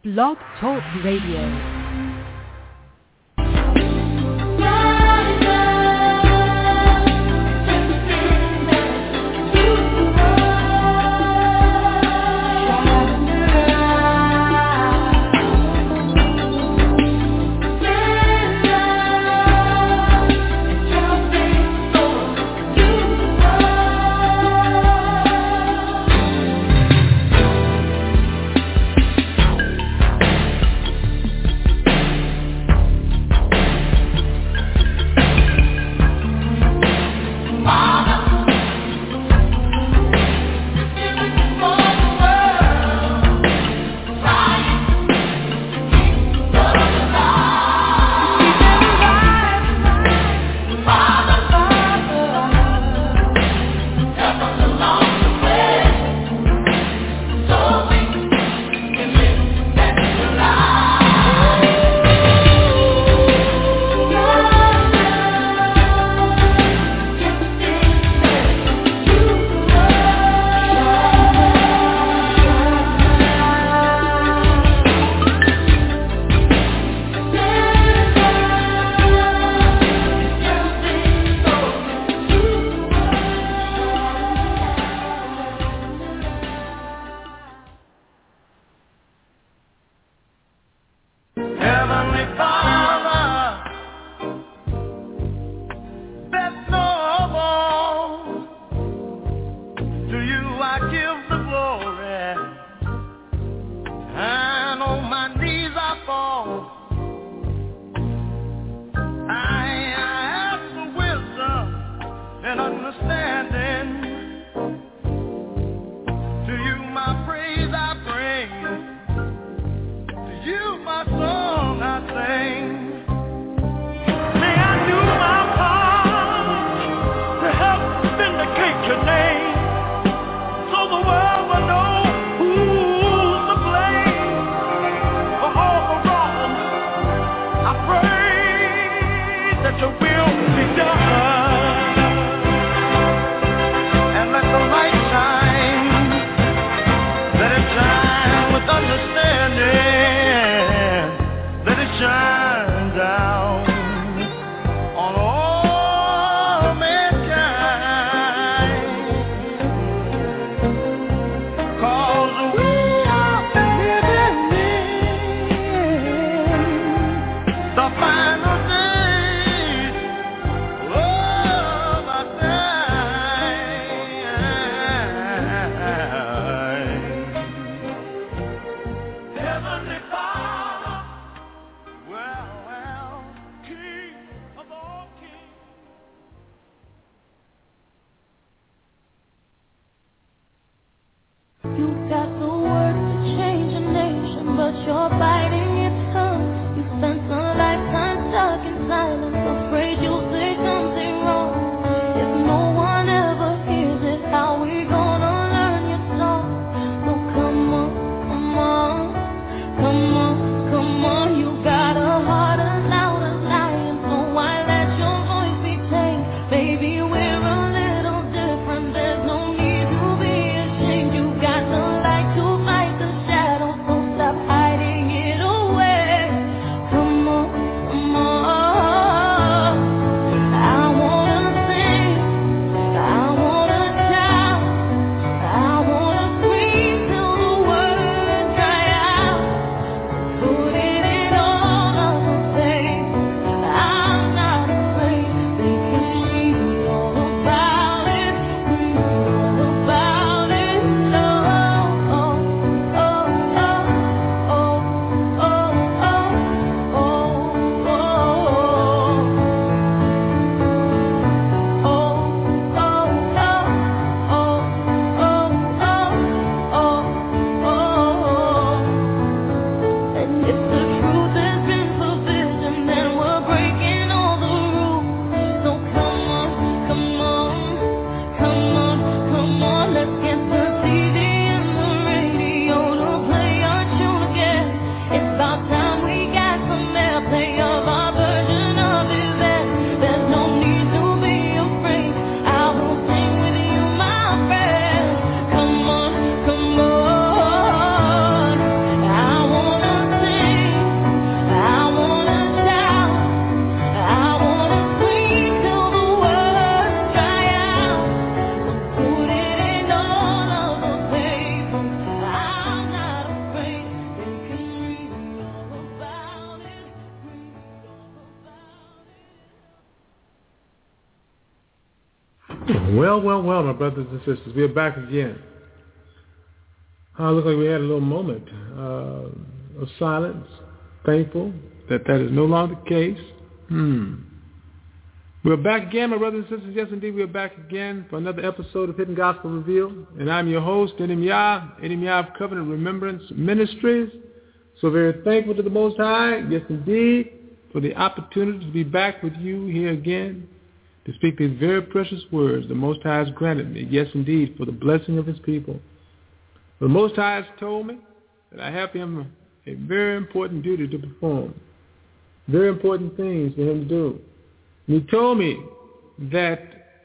Blog Talk Radio. Come Well, my brothers and sisters, we are back again. Looks like we had a little moment of silence. Thankful that is no longer the case. We're back again, my brothers and sisters. Yes, indeed, we are back again for another episode of Hidden Gospel Revealed. And I'm your host, Edim Yah of Covenant Remembrance Ministries. So very thankful to the Most High, yes, indeed, for the opportunity to be back with you here again, to speak these very precious words the Most High has granted me, yes, indeed, for the blessing of his people. The Most High has told me that I have him a very important duty to perform, very important things for him to do. And he told me that,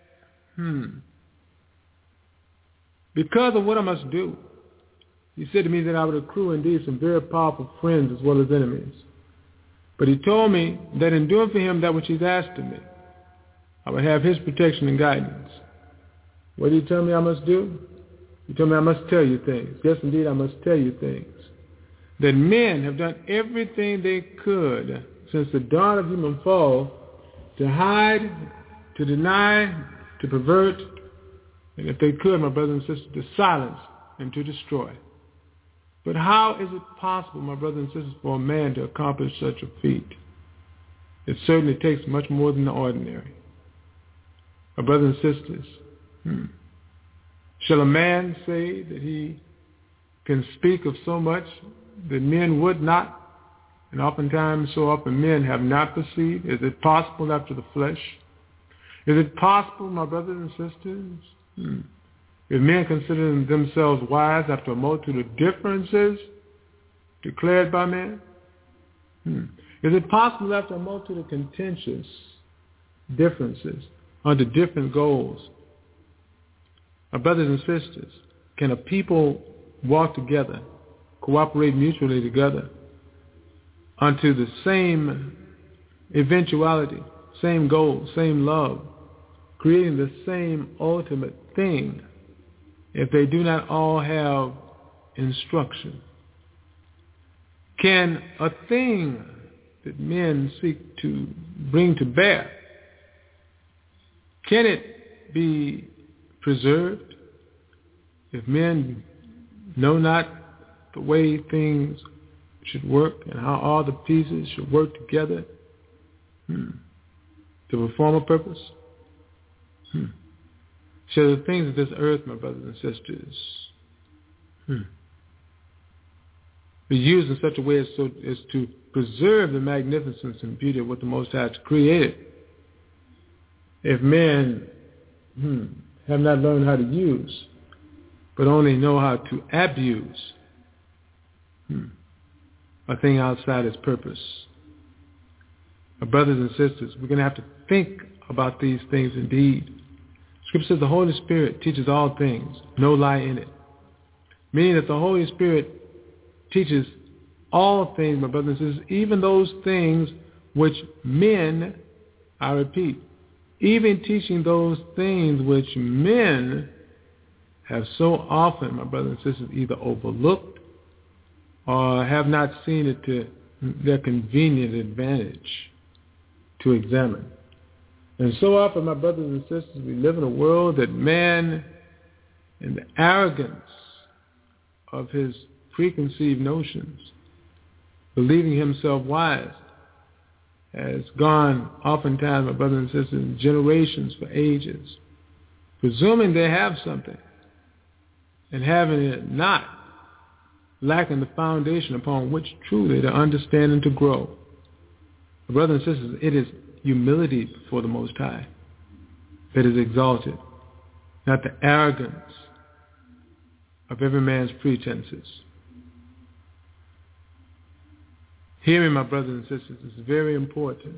because of what I must do, he said to me that I would accrue indeed some very powerful friends as well as enemies. But he told me that in doing for him that which he's asked of me, I would have his protection and guidance. What did he tell me I must do? He told me I must tell you things. Yes, indeed, I must tell you things. That men have done everything they could since the dawn of human fall to hide, to deny, to pervert, and if they could, my brothers and sisters, to silence and to destroy. But how is it possible, my brothers and sisters, for a man to accomplish such a feat? It certainly takes much more than the ordinary. My brothers and sisters, shall a man say that he can speak of so much that men would not, and oftentimes so often men have not perceived? Is it possible after the flesh? Is it possible, my brothers and sisters, if men consider themselves wise after a multitude of differences declared by men? Is it possible after a multitude of contentious differences under different goals? My brothers and sisters, can a people walk together, cooperate mutually together unto the same eventuality, same goal, same love, creating the same ultimate thing, if they do not all have instruction? Can a thing that men seek to bring to bear, can it be preserved if men know not the way things should work and how all the pieces should work together to perform a purpose? Shall the things of this earth, my brothers and sisters, be used in such a way as to preserve the magnificence and beauty of what the Most High has created, if men have not learned how to use, but only know how to abuse a thing outside its purpose? My brothers and sisters, we're going to have to think about these things indeed. Scripture says the Holy Spirit teaches all things, no lie in it. Meaning that the Holy Spirit teaches all things, my brothers and sisters, even those things which men, I repeat, even teaching those things which men have so often, my brothers and sisters, either overlooked or have not seen it to their convenient advantage to examine. And so often, my brothers and sisters, we live in a world that man, in the arrogance of his preconceived notions, believing himself wise, has gone oftentimes, my brothers and sisters, generations for ages, presuming they have something, and having it not, lacking the foundation upon which truly to understand and to grow. My brothers and sisters, it is humility before the Most High that is exalted, not the arrogance of every man's pretenses. Hear me, my brothers and sisters, it's very important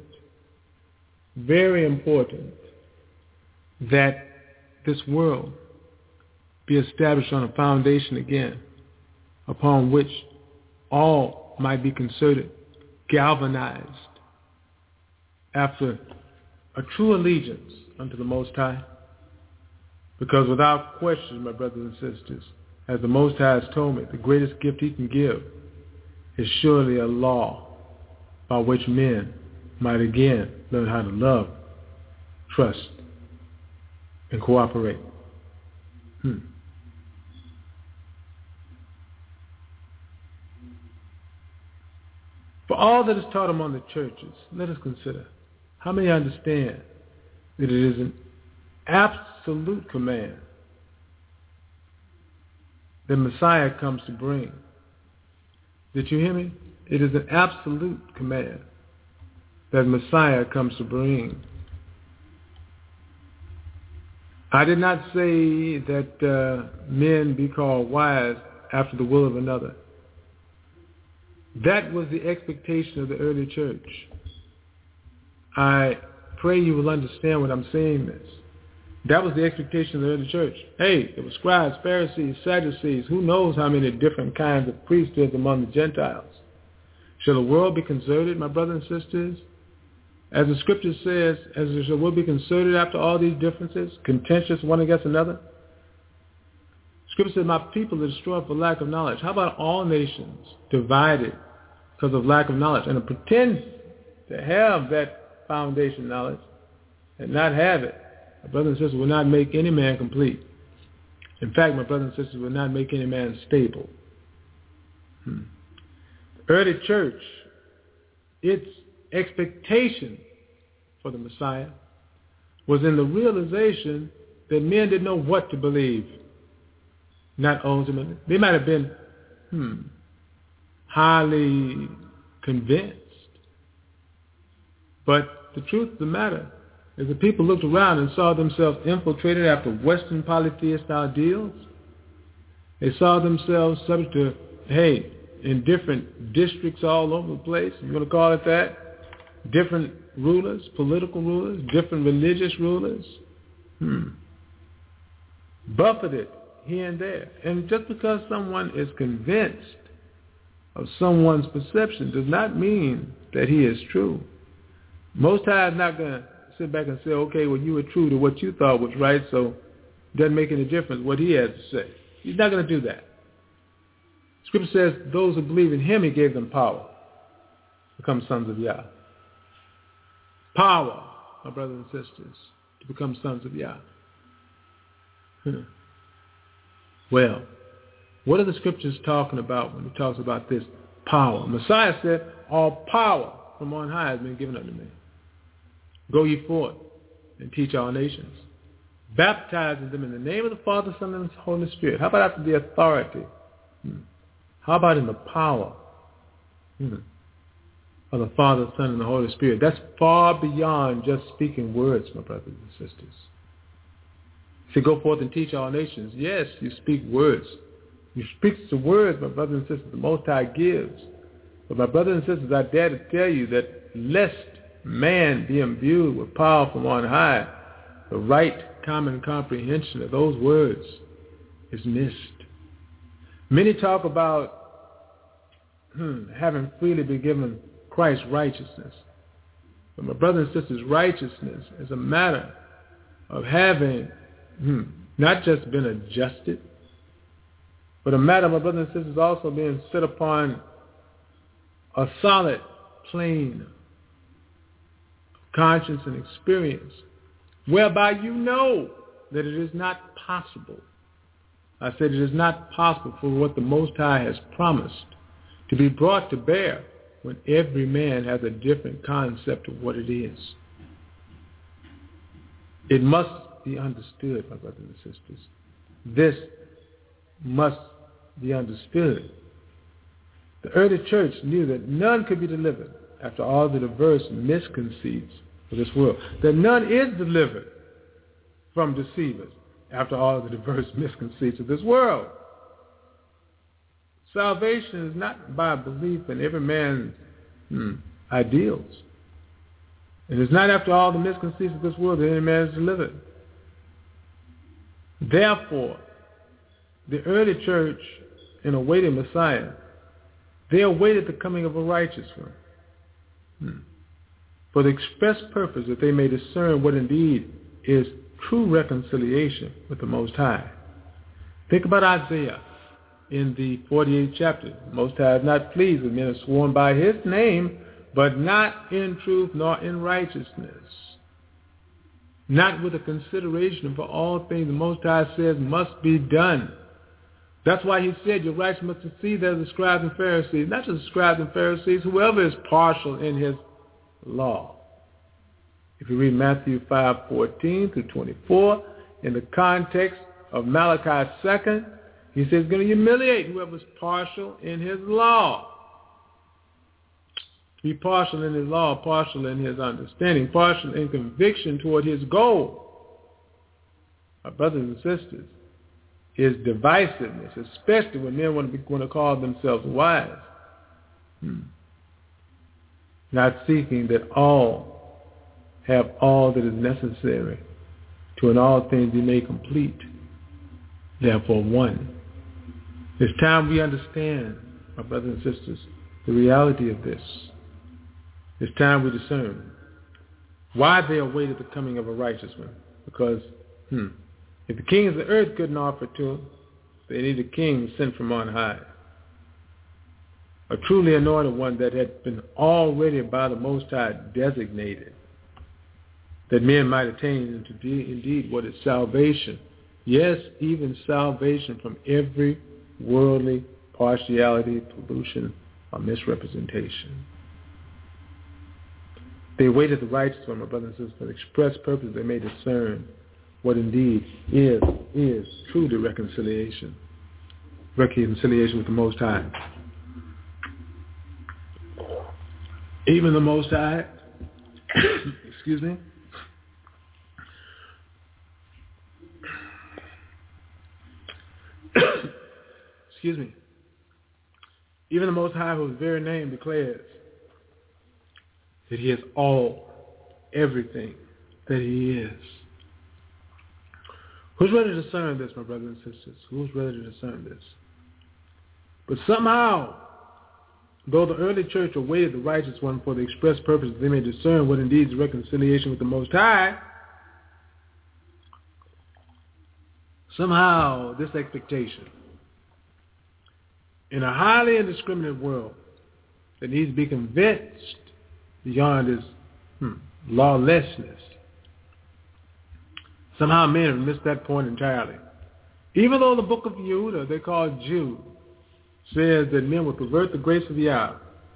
that this world be established on a foundation again upon which all might be concerted, galvanized after a true allegiance unto the Most High. Because without question, my brothers and sisters, as the Most High has told me, the greatest gift he can give is surely a law by which men might again learn how to love, trust, and cooperate. For all that is taught among the churches, let us consider how many understand that it is an absolute command that Messiah comes to bring. Did you hear me? It is an absolute command that Messiah comes to bring. I did not say that men be called wise after the will of another. That was the expectation of the early church. I pray you will understand when I'm saying this. That was the expectation of the early church. Hey, there were scribes, Pharisees, Sadducees, who knows how many different kinds of priesthoods among the Gentiles. Shall the world be converted, my brothers and sisters? As the scripture says, as shall the world be converted after all these differences, contentious one against another? Scripture says, my people are destroyed for lack of knowledge. How about all nations divided because of lack of knowledge? And to pretend to have that foundation knowledge and not have it, my brothers and sisters, will not make any man complete. In fact, my brothers and sisters, will not make any man stable. The early church, its expectation for the Messiah was in the realization that men didn't know what to believe. Not ultimately. They might have been highly convinced. But the truth of the matter is the people looked around and saw themselves infiltrated after Western polytheist ideals. They saw themselves subject to, in different districts all over the place, you want to call it that, different rulers, political rulers, different religious rulers, buffeted here and there. And just because someone is convinced of someone's perception does not mean that he is true. Most High is not going to sit back and say, okay, well, you were true to what you thought was right, so it doesn't make any difference what he has to say. He's not going to do that. Scripture says those who believe in him, he gave them power to become sons of Yah. Power, my brothers and sisters, to become sons of Yah. Well, what are the scriptures talking about when it talks about this power? Messiah said, all power from on high has been given unto me. Go ye forth and teach all nations, baptizing them in the name of the Father, Son, and Holy Spirit. How about after the authority? How about in the power of the Father, Son, and the Holy Spirit? That's far beyond just speaking words, my brothers and sisters. To go forth and teach all nations. Yes, you speak words. You speak the words, my brothers and sisters, the Most High gives. But my brothers and sisters, I dare to tell you that lest man be imbued with power from on high, the right common comprehension of those words is missed. Many talk about having freely been given Christ's righteousness. But my brothers and sisters, righteousness is a matter of having not just been adjusted, but a matter, my brothers and sisters, also being set upon a solid plane of conscience and experience, whereby you know that it is not possible. I said it is not possible for what the Most High has promised to be brought to bear when every man has a different concept of what it is. It must be understood, my brothers and sisters. This must be understood. The early church knew that none could be delivered after all the diverse misconceits of this world. That none is delivered from deceivers after all the diverse misconceits of this world. Salvation is not by belief in every man's ideals. It is not after all the misconceits of this world that any man is delivered. Therefore, the early church, in awaiting Messiah, they awaited the coming of a righteous one for the express purpose that they may discern what indeed is true reconciliation with the Most High. Think about Isaiah in the 48th chapter. The Most High is not pleased with men who sworn by his name, but not in truth nor in righteousness. not with a consideration for all things the Most High says must be done. That's why he said your righteousness must exceed that of the scribes and Pharisees. Not just the scribes and Pharisees, whoever is partial in his law. If you read Matthew 5:14 through 24, in the context of Malachi 2, he says he's going to humiliate whoever is partial in his law. Be partial in his law, partial in his understanding, partial in conviction toward his goal. My brothers and sisters, is divisiveness, especially when men want to call themselves wise. Not seeking that all have all that is necessary to in all things be made complete, therefore one. It's time we understand, my brothers and sisters, the reality of this. It's time we discern why they awaited the coming of a righteous one. Because if the kings of the earth couldn't offer to them, they need a king sent from on high. A truly anointed one that had been already by the Most High designated, that men might attain into indeed what is salvation. Yes, even salvation from every worldly partiality, pollution, or misrepresentation. They waited the righteous one, my brothers and sisters, for the express purpose they may discern what indeed is truly reconciliation with the Most High. Even the Most High, excuse me, even the Most High, whose very name declares that he is all, everything that he is. Who's ready to discern this, my brothers and sisters? Who's ready to discern this? But somehow, though the early church awaited the righteous one for the express purpose that they may discern what indeed is reconciliation with the Most High, somehow this expectation in a highly indiscriminate world that needs to be convinced beyond its lawlessness, somehow men have missed that point entirely. Even though the book of Yehuda, they call it Jude, says that men will pervert the grace of Yah,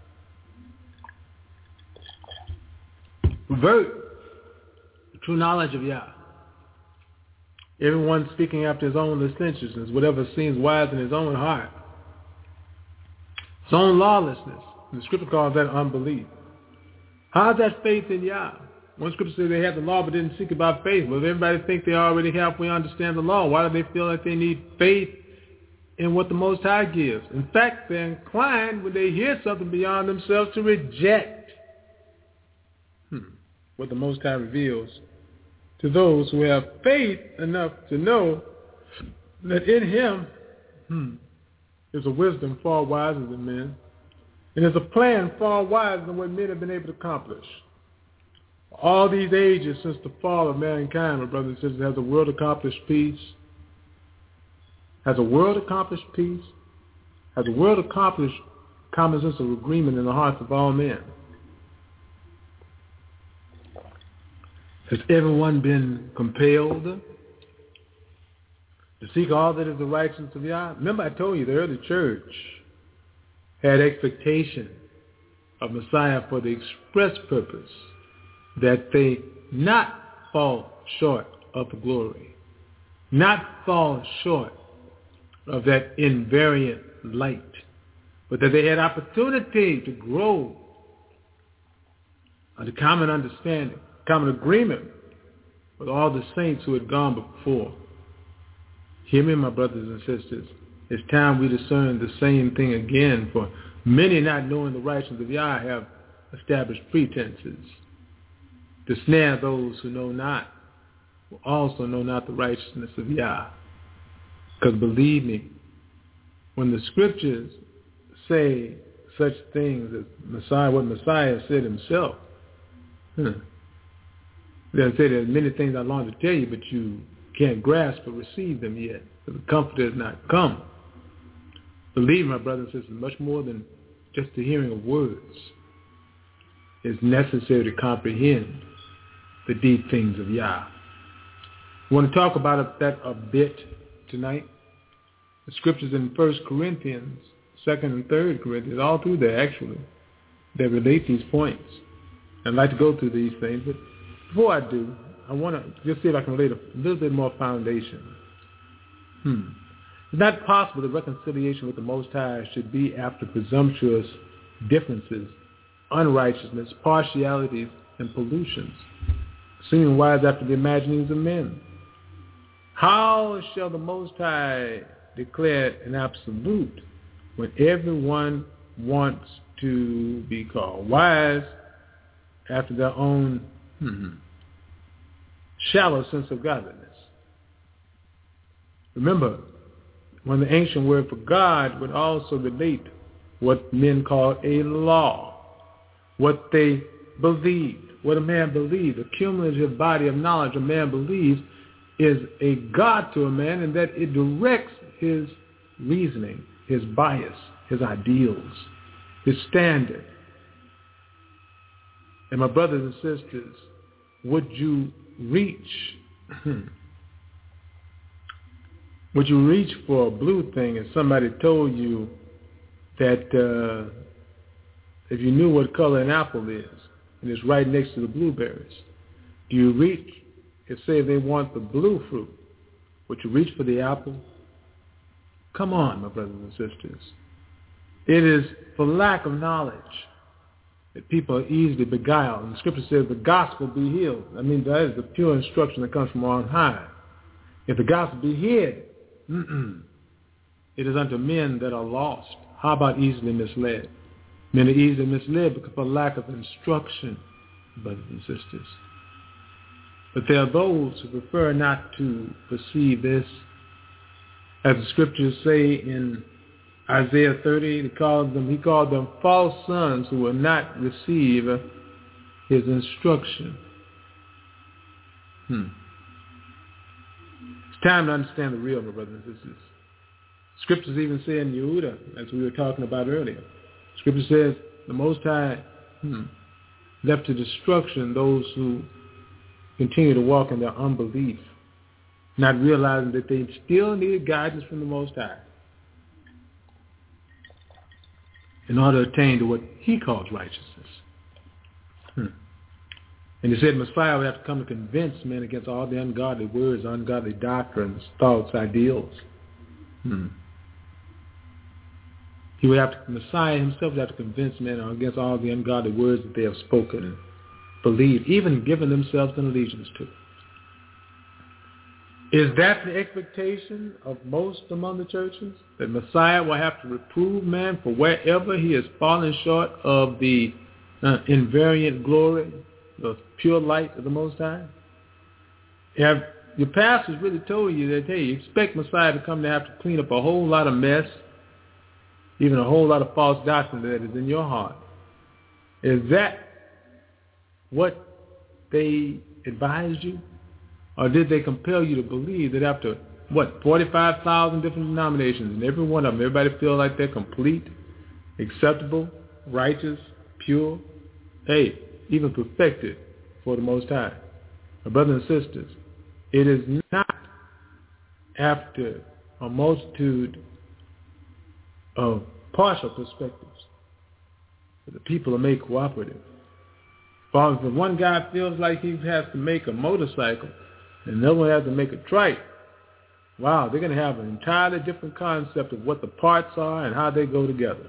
pervert the true knowledge of Yah. Everyone speaking after his own licentiousness, whatever seems wise in his own heart, his own lawlessness. And the scripture calls that unbelief. How's that faith in Yah? One scripture says they had the law but didn't seek about faith. Well, if everybody think they already halfway understand the law, why do they feel like they need faith in what the Most High gives? In fact, they're inclined when they hear something beyond themselves to reject what the Most High reveals to those who have faith enough to know that in him is a wisdom far wiser than men, and there's a plan far wiser than what men have been able to accomplish. All these ages since the fall of mankind, my brothers and sisters, has the world accomplished peace? Has the world accomplished peace? Has the world accomplished common sense of agreement in the hearts of all men? Has everyone been compelled to seek all that is the righteousness of Yah? Remember I told you the early church had expectation of Messiah for the express purpose that they not fall short of the glory, not fall short of that invariant light, but that they had opportunity to grow under common understanding, common agreement with all the saints who had gone before. Hear me, my brothers and sisters. It's time we discern the same thing again, for many not knowing the righteousness of Yah have established pretenses to snare those who know not, who also know not the righteousness of Yah. Because believe me, when the scriptures say such things as Messiah, what Messiah said himself, they'll say there's many things I long to tell you, but you can't grasp or receive them yet, because the Comforter has not come. Believe, my brothers and sisters, much more than just the hearing of words is necessary to comprehend the deep things of Yah. I want to talk about that a bit tonight. The scriptures in 1 Corinthians, 2nd and 3rd Corinthians, all through there actually, that relate these points. I'd like to go through these things, but before I do, I want to just see if I can lay a little bit more foundation. It's not possible that reconciliation with the Most High should be after presumptuous differences, unrighteousness, partialities, and pollutions, seeming wise after the imaginings of men. How shall the Most High declare an absolute when everyone wants to be called wise after their own shallow sense of godliness? Remember, when the ancient word for God would also relate what men call a law, what they believed, what a man believed, the cumulative body of knowledge a man believes is a God to a man, and that it directs his reasoning, his bias, his ideals, his standard. And my brothers and sisters, would you reach for a blue thing if somebody told you that if you knew what color an apple is and it's right next to the blueberries? Do you reach, if say they want the blue fruit, would you reach for the apple? Come on, my brothers and sisters. It is for lack of knowledge that people are easily beguiled. And the scripture says the gospel be healed. I mean, that is the pure instruction that comes from on high. If the gospel be hid, it is unto men that are lost. How about easily misled? Men are easily misled because of lack of instruction, brothers and sisters. But there are those who prefer not to perceive this. As the scriptures say in Isaiah 30, he called them false sons who will not receive his instruction. It's time to understand the real, my brothers and sisters. Scriptures even say in Yehuda, as we were talking about earlier, Scripture says the Most High left to destruction those who continue to walk in their unbelief, not realizing that they still needed guidance from the Most High in order to attain to what he calls righteousness. And he said Messiah would have to come to convince men against all the ungodly words, ungodly doctrines, thoughts, ideals. He would have to, Messiah himself would have to convince men against all the ungodly words that they have spoken and believed, even given themselves an allegiance to. Is that the expectation of most among the churches? That Messiah will have to reprove man for wherever he has fallen short of the invariant glory, the pure light of the Most High? Have your pastors really told you that, hey, you expect Messiah to come to have to clean up a whole lot of mess, even a whole lot of false doctrine that is in your heart? Is that what they advised you? Or did they compel you to believe that after, 45,000 different denominations, and every one of them, everybody feel like they're complete, acceptable, righteous, pure, hey, even perfected for the Most High? My brothers and sisters, it is not after a multitude of partial perspectives that the people are made cooperative. If one guy feels like he has to make a motorcycle and another one has to make a trike, wow, they're going to have an entirely different concept of what the parts are and how they go together.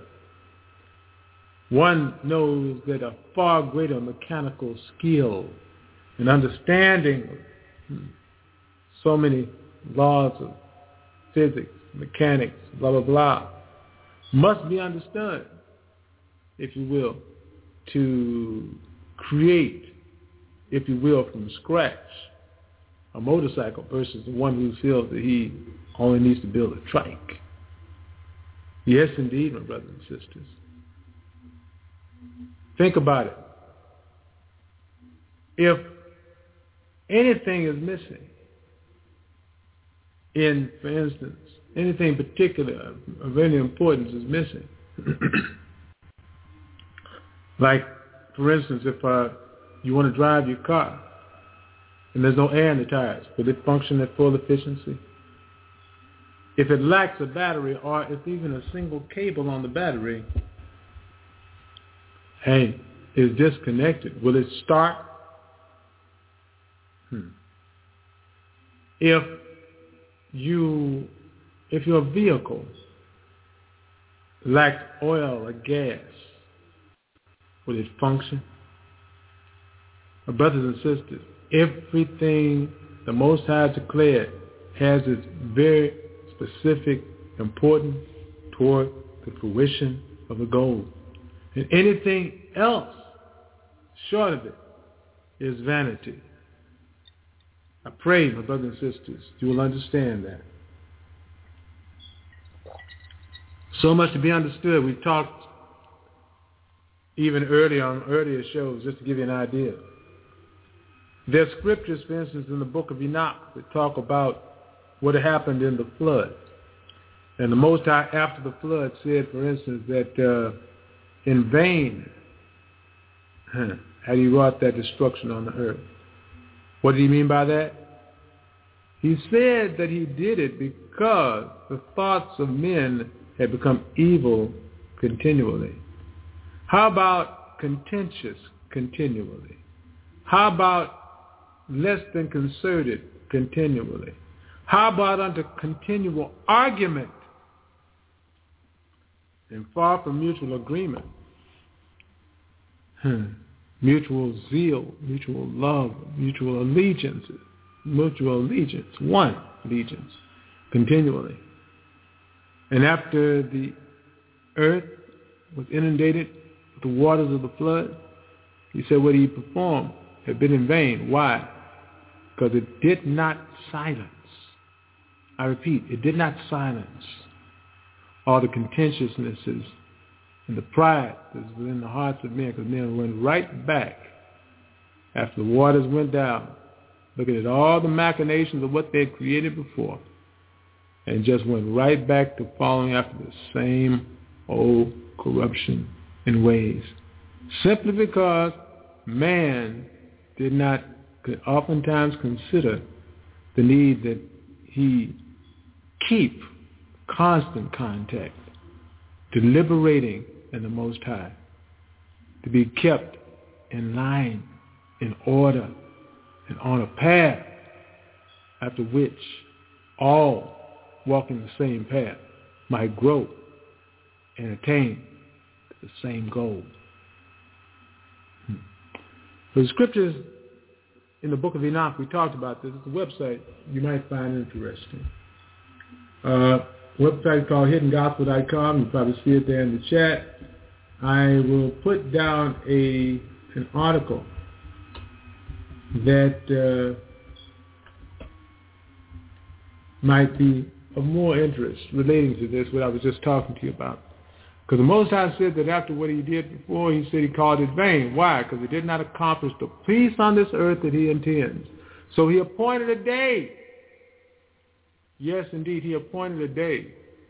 One knows that a far greater mechanical skill and understanding of so many laws of physics, mechanics, blah, blah, blah, must be understood, if you will, to create, if you will, from scratch, a motorcycle versus the one who feels that he only needs to build a trike. Yes, indeed, my brothers and sisters. Think about it. If anything is missing, for instance, anything particular of any importance is missing, like, for instance, if you want to drive your car and there's no air in the tires, will it function at full efficiency? If it lacks a battery, or if even a single cable on the battery, is disconnected, will it start? If your vehicle lacks oil or gas, will it function? My brothers and sisters, everything the Most High declared has its very specific importance toward the fruition of the goal. And anything else short of it is vanity. I pray, my brothers and sisters, you will understand that. So much to be understood. We've talked even earlier shows, just to give you an idea. There's scriptures, for instance, in the book of Enoch that talk about what happened in the flood. And the Most High, after the flood, said, for instance, that in vain had he wrought that destruction on the earth. What did he mean by that? He said that he did it because the thoughts of men had become evil continually. How about contentious continually? How about less than concerted continually? How about under continual argument and far from mutual agreement? Mutual zeal, mutual love, mutual allegiance, one allegiance, continually. And after the earth was inundated with the waters of the flood, he said what he performed had been in vain. Why? Because it did not silence. I repeat, it did not silence all the contentiousnesses and the pride that's within the hearts of men, because men went right back after the waters went down, looking at all the machinations of what they had created before, and just went right back to following after the same old corruption and ways. Simply because man did not oftentimes consider the need that he keep constant contact, deliberating in the Most High, to be kept in line, in order, and on a path after which all walking the same path might grow and attain the same goal. The scriptures in the book of Enoch, we talked about this. It's a website you might find interesting. Website called hiddengospel.com. You probably see it there in the chat. I will put down an article that might be of more interest relating to this, what I was just talking to you about. Because the Most High said that after what he did before, he said he called it vain. Why? Because it did not accomplish the peace on this earth that he intends. So he appointed a day. Yes, indeed, he appointed a day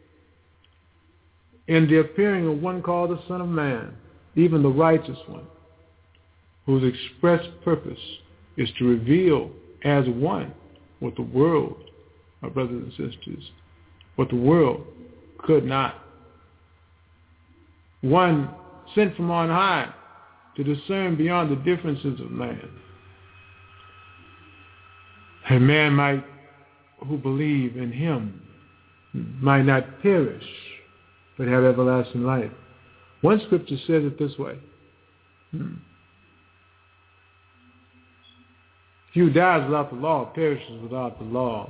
in the appearing of one called the Son of Man, even the righteous one, whose express purpose is to reveal as one what the world, my brothers and sisters, what the world could not. One sent from on high to discern beyond the differences of man. And man might, who believe in him, might not perish, but have everlasting life. One scripture says it this way. He who dies without the law perishes without the law.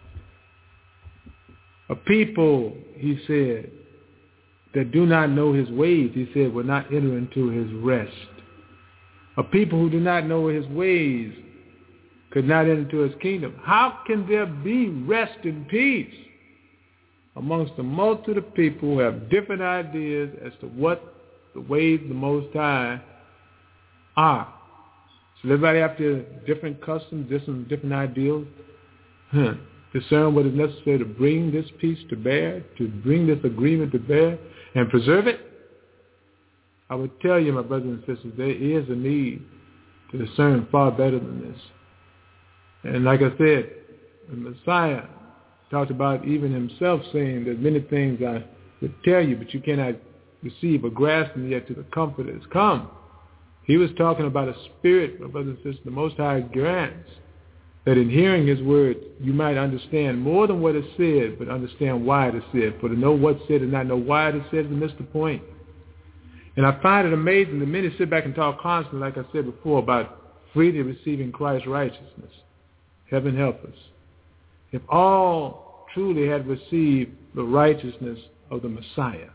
A people, he said, that do not know his ways, he said, will not enter into his rest. A people who do not know his ways could not enter into his kingdom. How can there be rest and peace amongst the multitude of people who have different ideas as to what the ways of the Most High are? So everybody have their different customs, different ideals. Discern what is necessary to bring this peace to bear, to bring this agreement to bear, and preserve it. I would tell you, my brothers and sisters, there is a need to discern far better than this. And like I said, the Messiah talked about even himself saying that many things I would tell you, but you cannot receive or grasp them yet to the comfort that has come. He was talking about a spirit, my brothers and sisters, the Most High grants that in hearing his word, you might understand more than what is said, but understand why it is said. For to know what's said and not know why it is said is to miss the point. And I find it amazing that many sit back and talk constantly, like I said before, about freely receiving Christ's righteousness. Heaven help us. If all truly had received the righteousness of the Messiah,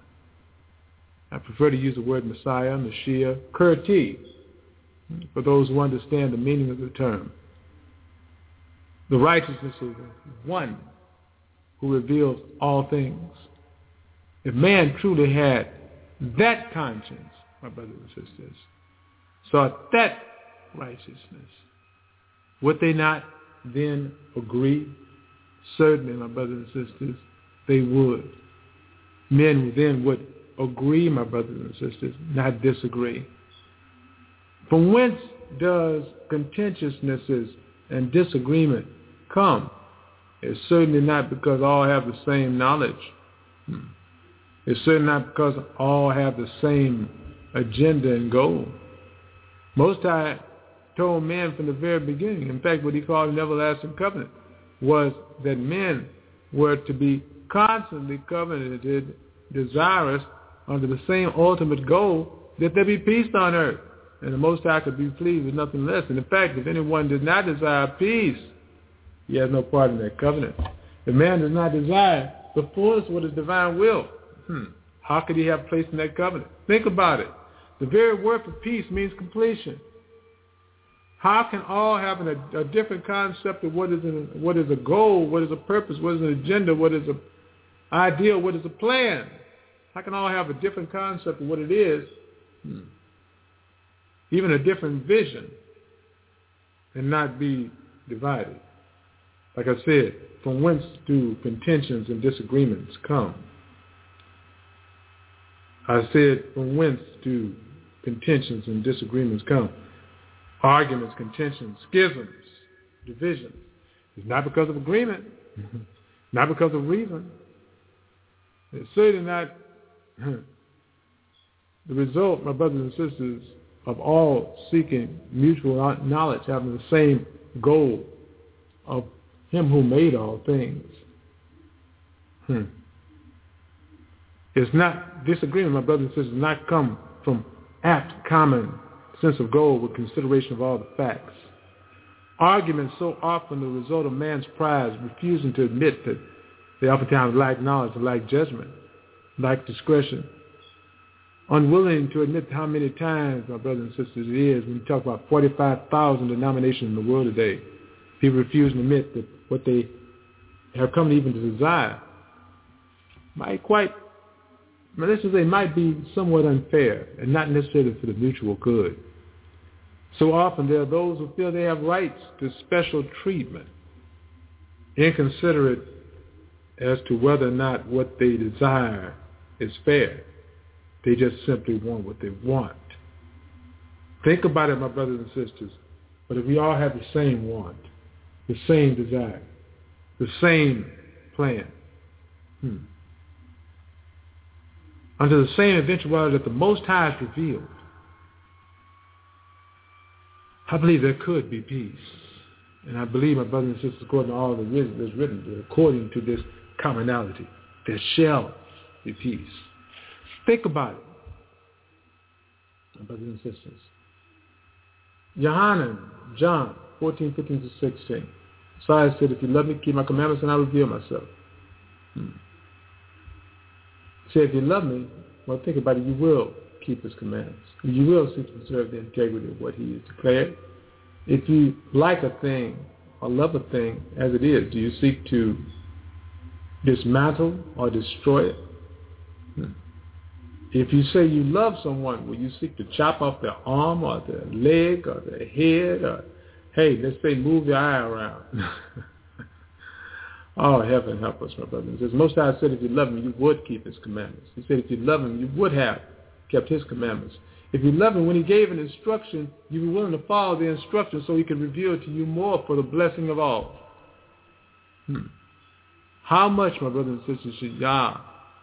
I prefer to use the word Messiah, Mashiach, Kurti, for those who understand the meaning of the term. The righteousness of the one who reveals all things. If man truly had that conscience, my brothers and sisters, sought that righteousness, would they not then agree? Certainly, my brothers and sisters, they would. Men then would agree, my brothers and sisters, not disagree. From whence does contentiousnesses and disagreement come? It's certainly not because all have the same knowledge. It's certainly not because all have the same agenda and goal. Most High told men from the very beginning, in fact, what he called an everlasting covenant, was that men were to be constantly covenanted, desirous, under the same ultimate goal, that there be peace on earth. And the Most High could be pleased with nothing less. And in fact, if anyone does not desire peace, he has no part in that covenant. If man does not desire the fullness of his divine will, how could he have place in that covenant? Think about it. The very word for peace means completion. How can all have a different concept of what is a goal, what is a purpose, what is an agenda, what is an ideal, what is a plan? How can all have a different concept of what it is, even a different vision, and not be divided? Like I said, from whence do contentions and disagreements come? I said, from whence do contentions and disagreements come? Arguments, contentions, schisms, divisions. It's not because of agreement, not because of reason. It's certainly not the result, my brothers and sisters, of all seeking mutual knowledge, having the same goal of him who made all things. It's not disagreement, my brothers and sisters, not come from apt common sense of goal with consideration of all the facts. Arguments so often the result of man's pride, refusing to admit that they oftentimes lack knowledge, lack judgment, lack discretion, unwilling to admit how many times, my brothers and sisters, it is when we talk about 45,000 denominations in the world today. People refuse to admit that what they have come even to desire might be somewhat unfair and not necessarily for the mutual good. So often there are those who feel they have rights to special treatment, inconsiderate as to whether or not what they desire is fair. They just simply want what they want. Think about it, my brothers and sisters. But if we all have the same want, the same desire, the same plan, under the same eventuality that the Most High has revealed, I believe there could be peace. And I believe, my brothers and sisters, according to all the wisdom that's written, that according to this commonality, there shall be peace. Think about it, my brothers and sisters. John 14, 15 to 16. Messiah said, if you love me, keep my commandments, and I will reveal myself. He said, if you love me, well, think about it, you will keep his commandments. You will seek to preserve the integrity of what he has declared. If you like a thing or love a thing as it is, do you seek to dismantle or destroy it? If you say you love someone, will you seek to chop off their arm or their leg or their head or, hey, let's say move your eye around? Oh, heaven help us, my brothers and sisters. Most High said if you love him, you would keep his commandments. He said if you love him, you would have kept his commandments. If you love him, when he gave an instruction, you were willing to follow the instruction so he could reveal to you more for the blessing of all. How much, my brothers and sisters, should Yah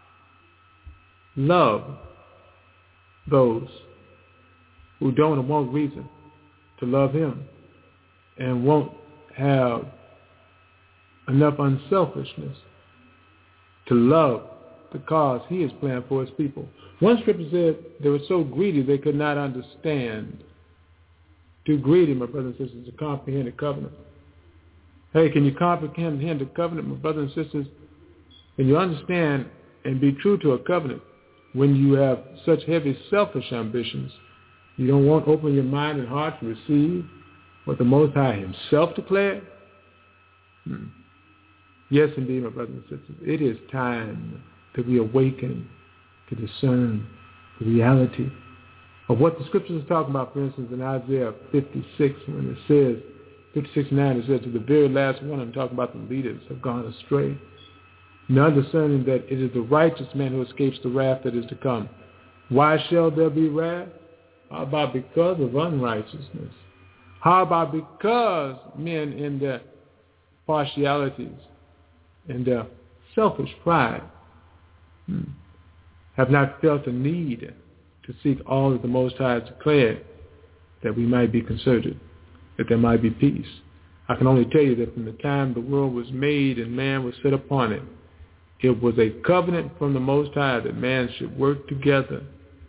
love those who don't and won't reason to love him and won't have enough unselfishness to love the cause he has planned for his people? One scripture said they were so greedy they could not understand. Too greedy, my brothers and sisters, to comprehend the covenant. Hey, can you comprehend the covenant, my brothers and sisters? Can you understand and be true to a covenant when you have such heavy selfish ambitions? You don't want to open your mind and heart to receive what the Most High himself declared? Yes, indeed, my brothers and sisters. It is time to be awakened to discern the reality of what the scriptures are talking about. For instance, in Isaiah 56, when it says, 56:9, it says, to the very last one, I'm talking about the leaders have gone astray. Not discerning that it is the righteous man who escapes the wrath that is to come. Why shall there be wrath? How about because of unrighteousness? How about because men in their partialities and their selfish pride have not felt a need to seek all that the Most High has declared, that we might be concerted, that there might be peace. I can only tell you that from the time the world was made and man was set upon it, it was a covenant from the Most High that man should work together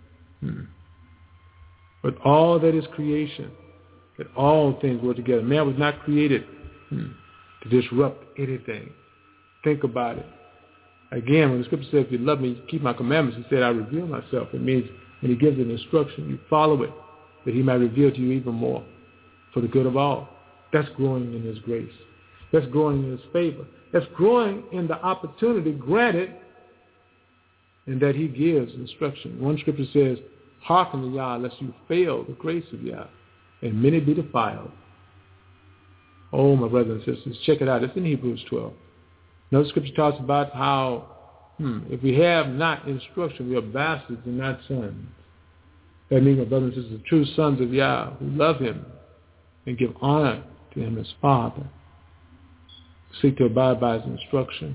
with all that is creation, that all things work together. Man was not created to disrupt anything. Think about it. Again, when the scripture says, if you love me, keep my commandments, he said, I reveal myself. It means when he gives an instruction, you follow it, that he might reveal to you even more for the good of all. That's growing in his grace. That's growing in his favor. That's growing in the opportunity granted in that he gives instruction. One scripture says, hearken to Yah, lest you fail the grace of Yah, and many be defiled. Oh, my brothers and sisters, check it out. It's in Hebrews 12. Another scripture talks about how if we have not instruction, we are bastards and not sons. That means, my brothers and sisters, true sons of Yah who love him and give honor to him as Father, seek to abide by his instruction.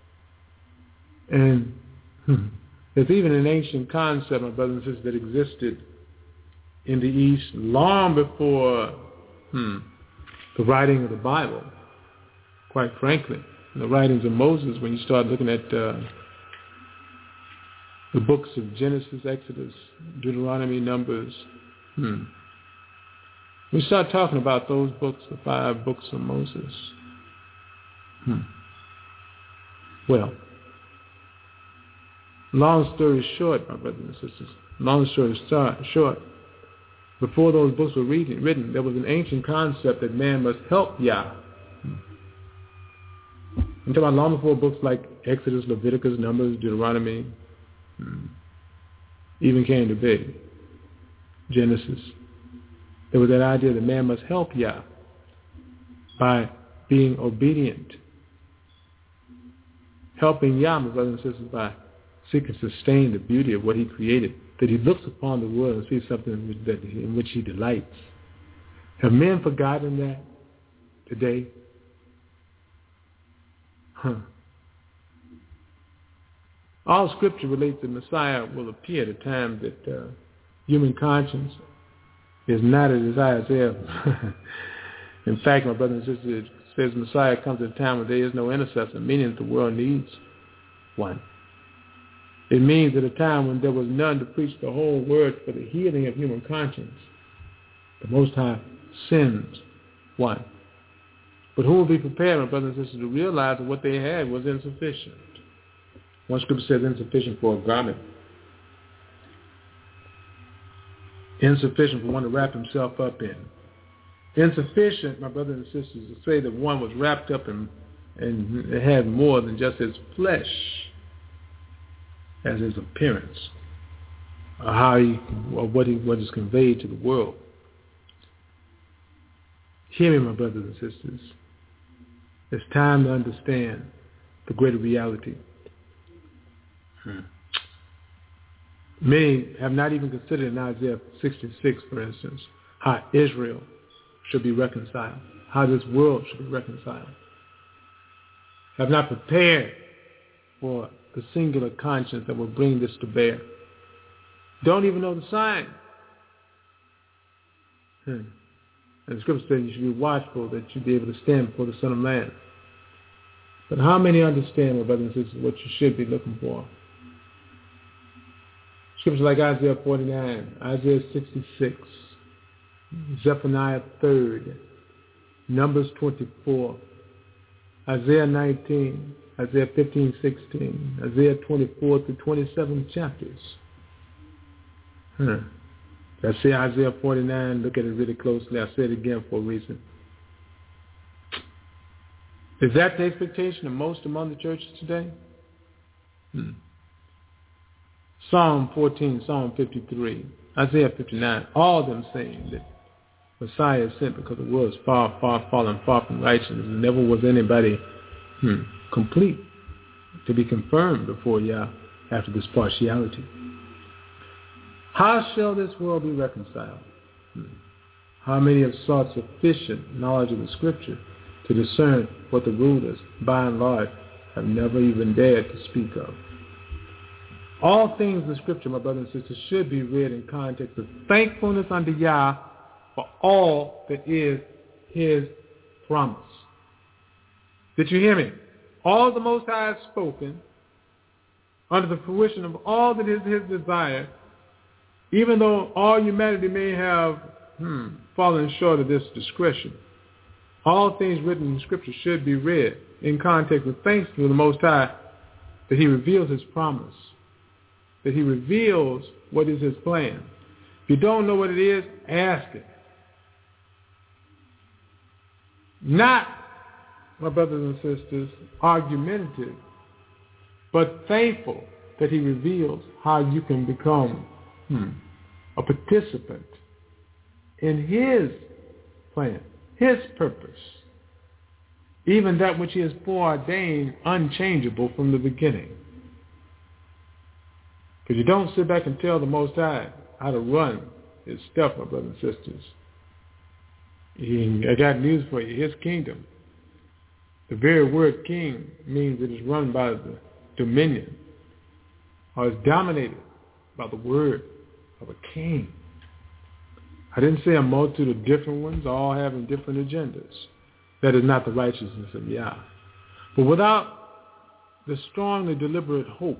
And there's even an ancient concept, my brothers and sisters, that existed in the East long before the writing of the Bible, quite frankly. In the writings of Moses, when you start looking at the books of Genesis, Exodus, Deuteronomy, Numbers, we start talking about those books, the 5 books of Moses. Well, long story short, my brothers and sisters, long story short, before those books were written, there was an ancient concept that man must help Yah. I'm talking about long before books like Exodus, Leviticus, Numbers, Deuteronomy, even came to be, Genesis. There was that idea that man must help Yah by being obedient. Helping Yah, my brothers and sisters, by seeking to sustain the beauty of what he created, that he looks upon the world and sees something in which he delights. Have men forgotten that today? All scripture relates that Messiah will appear at a time that human conscience is not a desire of. In fact, my brothers and sisters, it says Messiah comes at a time when there is no intercessor, meaning that the world needs one. It means at a time when there was none to preach the whole word for the healing of human conscience, the Most High sends one. But who will be prepared, my brothers and sisters, to realize that what they had was insufficient? One scripture says insufficient for a garment. Insufficient for one to wrap himself up in. Insufficient, my brothers and sisters, to say that one was wrapped up in and it had more than just his flesh as his appearance, or how what is conveyed to the world. Hear me, my brothers and sisters. It's time to understand the greater reality. Many have not even considered in Isaiah 66, for instance, how Israel should be reconciled, how this world should be reconciled. Have not prepared for the singular conscience that will bring this to bear. Don't even know the sign. And the scripture says you should be watchful that you be able to stand before the Son of Man. But how many understand, my brothers and sisters, what you should be looking for? Scriptures like Isaiah 49, Isaiah 66, Zephaniah 3rd, Numbers 24, Isaiah 19, Isaiah 15, 16, Isaiah 24 through 27 chapters. I say Isaiah 49, look at it really closely. I say it again for a reason. Is that the expectation of most among the churches today? Psalm 14, Psalm 53, Isaiah 59, all of them saying that Messiah is sent because the world is far, far fallen, far from righteousness. And never was anybody complete to be confirmed before Yah after this partiality. How shall this world be reconciled? How many have sought sufficient knowledge of the Scripture to discern what the rulers, by and large, have never even dared to speak of? All things in the Scripture, my brothers and sisters, should be read in context of thankfulness unto Yah for all that is His promise. Did you hear me? All the Most High has spoken under the fruition of all that is His desire, even though all humanity may have fallen short of this discretion. All things written in Scripture should be read in context of thanks to the Most High that He reveals His promise, that He reveals what is His plan. If you don't know what it is, ask it. Not, my brothers and sisters, argumentative, but thankful that He reveals how you can become a participant in His plan, His purpose, even that which He has foreordained unchangeable from the beginning. Because you don't sit back and tell the Most High how to run His stuff, my brothers and sisters. I got news for you. His kingdom, the very word king means it is run by the dominion, or is dominated by the word of a king. I didn't say a multitude of different ones, all having different agendas. That is not the righteousness of Yah. But without the strong and deliberate hope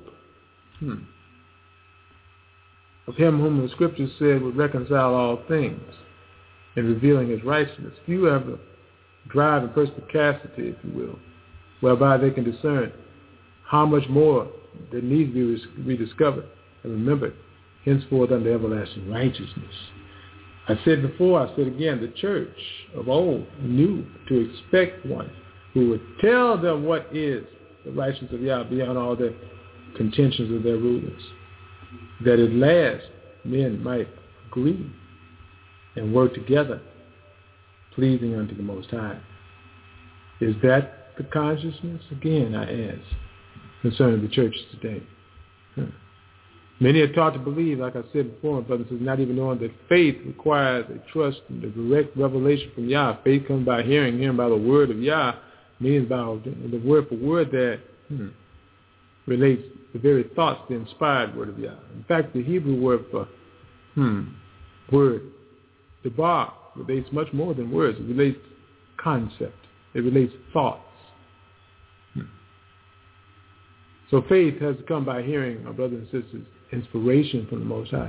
of Him whom the Scripture said would reconcile all things in revealing His righteousness, few have the drive and perspicacity, if you will, whereby they can discern how much more that needs to be rediscovered and remembered henceforth unto everlasting righteousness. I said before, I said again, the church of old knew to expect one who would tell them what is the righteousness of Yah beyond all the contentions of their rulers, that at last men might agree and work together, pleasing unto the Most High. Is that the consciousness? Again, I ask, concerning the churches today. Many are taught to believe, like I said before, my brothers, not even knowing that faith requires a trust in the direct revelation from Yah. Faith comes by hearing by the word of Yah, means by the word for word that relates the very thoughts, the inspired word of Yah. In fact, the Hebrew word for word, debar, relates much more than words. It relates concept. It relates thoughts. So faith has come by hearing, my brothers and sisters, inspiration from the Most High.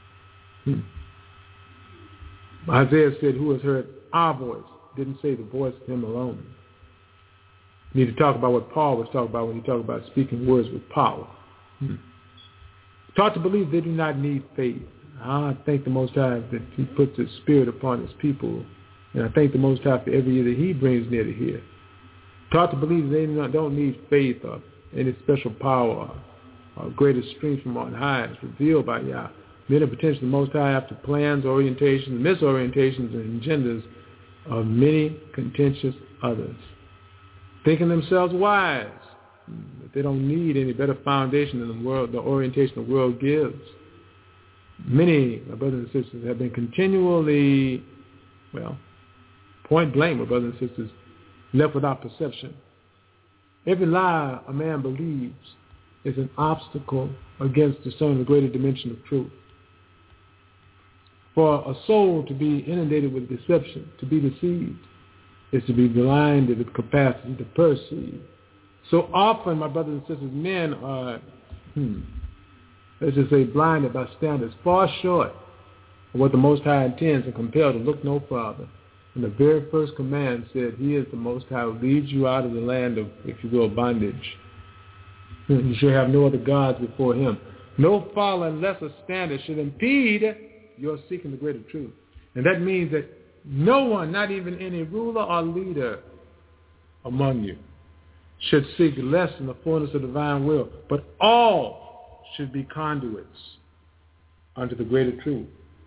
Isaiah said, who has heard our voice? Didn't say the voice of Him alone. You need to talk about what Paul was talking about when he talked about speaking words with power. Taught to believe they do not need faith. I thank the Most High that He puts His Spirit upon His people. And I thank the Most High for every year that He brings near to here. Taught to believe they don't need faith or any special power or greater strength from on high. It's revealed by Yah. Men are potentially the Most High after plans, orientations, misorientations, and agendas of many contentious others. Thinking themselves wise, that they don't need any better foundation than the orientation the world gives. Many, my brothers and sisters, have been continually, point blank, my brothers and sisters, left without perception. Every lie a man believes is an obstacle against discerning the greater dimension of truth. For a soul to be inundated with deception, to be deceived, is to be blinded with capacity to perceive. So often, my brothers and sisters, men are, let's just say, blinded by standards far short of what the Most High intends and compelled to look no farther. And the very first command said, He is the Most High who leads you out of the land of, if you will, bondage. You shall have no other gods before Him. No following lesser standard should impede your seeking the greater truth. And that means that no one, not even any ruler or leader among you, should seek less than the fullness of divine will, but all should be conduits unto the greater truth.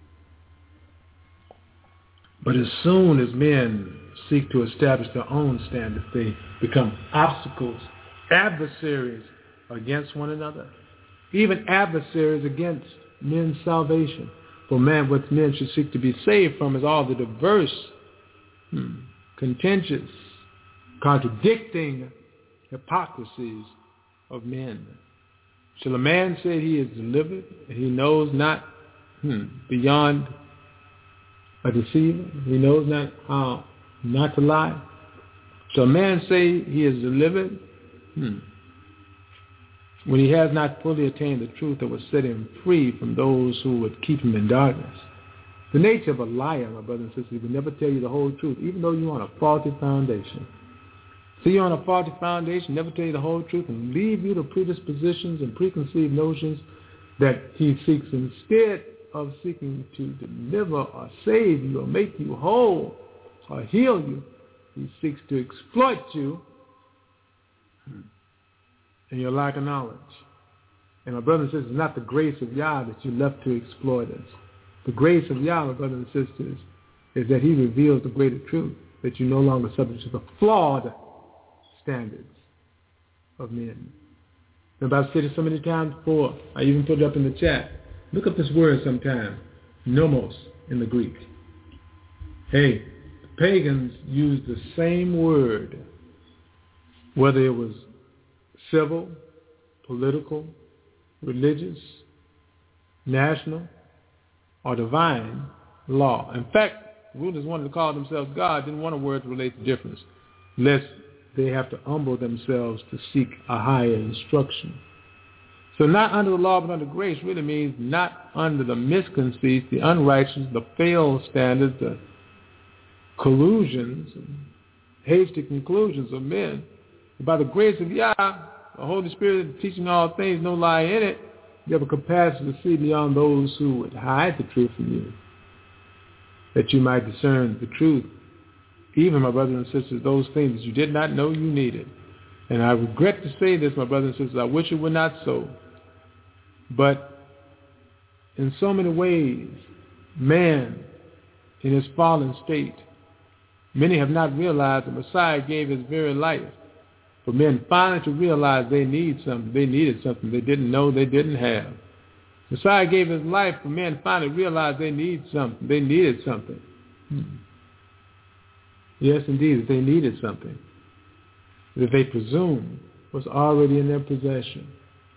But as soon as men seek to establish their own standards, they become obstacles, adversaries against one another, even adversaries against men's salvation. For what men should seek to be saved from is all the diverse, contentious, contradicting hypocrisies of men. Shall a man say he is delivered and he knows not beyond a deceiver? He knows not how not to lie? Shall a man say he is delivered when he has not fully attained the truth that would set him free from those who would keep him in darkness? The nature of a liar, my brothers and sisters, he will never tell you the whole truth, even though you're on a faulty foundation. See, you're on a faulty foundation, never tell you the whole truth, and leave you to predispositions and preconceived notions that he seeks, instead of seeking to deliver or save you or make you whole or heal you. He seeks to exploit you and your lack of knowledge. And my brothers and sisters, it's not the grace of Yah that you left to exploit us. The grace of Yah, my brothers and sisters, is that He reveals the greater truth, that you're no longer subject to the flawed standards of men. And I've said it so many times before, I even put it up in the chat. Look up this word sometime, nomos in the Greek. Hey, the pagans used the same word, whether it was civil, political, religious, national, or divine law. In fact, rulers wanted to call themselves God, didn't want a word to relate to difference, lest they have to humble themselves to seek a higher instruction. So not under the law but under grace really means not under the misconceits, the unrighteous, the failed standards, the collusions, and hasty conclusions of men. By the grace of Yah, the Holy Spirit teaching all things, no lie in it, you have a capacity to see beyond those who would hide the truth from you, that you might discern the truth. Even, my brothers and sisters, those things that you did not know you needed. And I regret to say this, my brothers and sisters, I wish it were not so. But in so many ways, man, in his fallen state, many have not realized the Messiah gave his very life for men finally to realize they need something. They needed something they didn't know they didn't have. Messiah gave his life for men finally to realize they need something. They needed something. Yes, indeed, that they needed something that they presumed was already in their possession.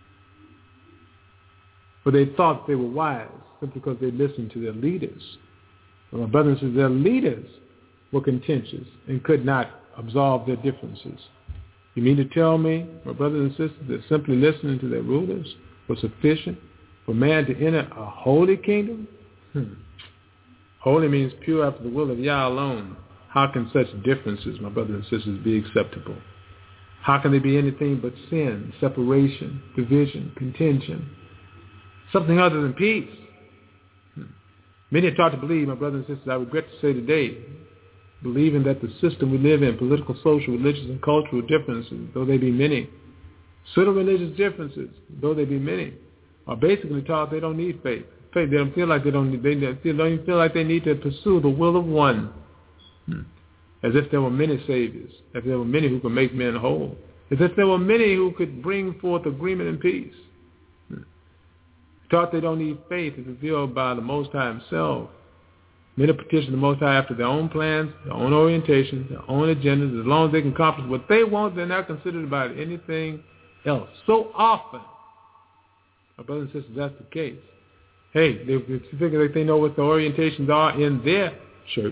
For they thought they were wise simply because they listened to their leaders. But my brothers and sisters, their leaders were contentious and could not absolve their differences. You mean to tell me, my brothers and sisters, that simply listening to their rulers was sufficient for man to enter a holy kingdom? Holy means pure after the will of Yah alone. How can such differences, my brothers and sisters, be acceptable? How can they be anything but sin, separation, division, contention, something other than peace? Many are taught to believe, my brothers and sisters, I regret to say today, believing that the system we live in, political, social, religious, and cultural differences, though they be many, pseudo-religious differences, though they be many, are basically taught they don't need faith. They don't feel like they don't even feel like they need to pursue the will of one. As if there were many saviors, as if there were many who could make men whole, as if there were many who could bring forth agreement and peace. Taught they don't need faith is revealed by the Most High himself. Many petition the Most High after their own plans, their own orientations, their own agendas. As long as they can accomplish what they want, they're not considered about anything else. So often, my brothers and sisters, that's the case. Hey, they figure that they know what the orientations are in their church.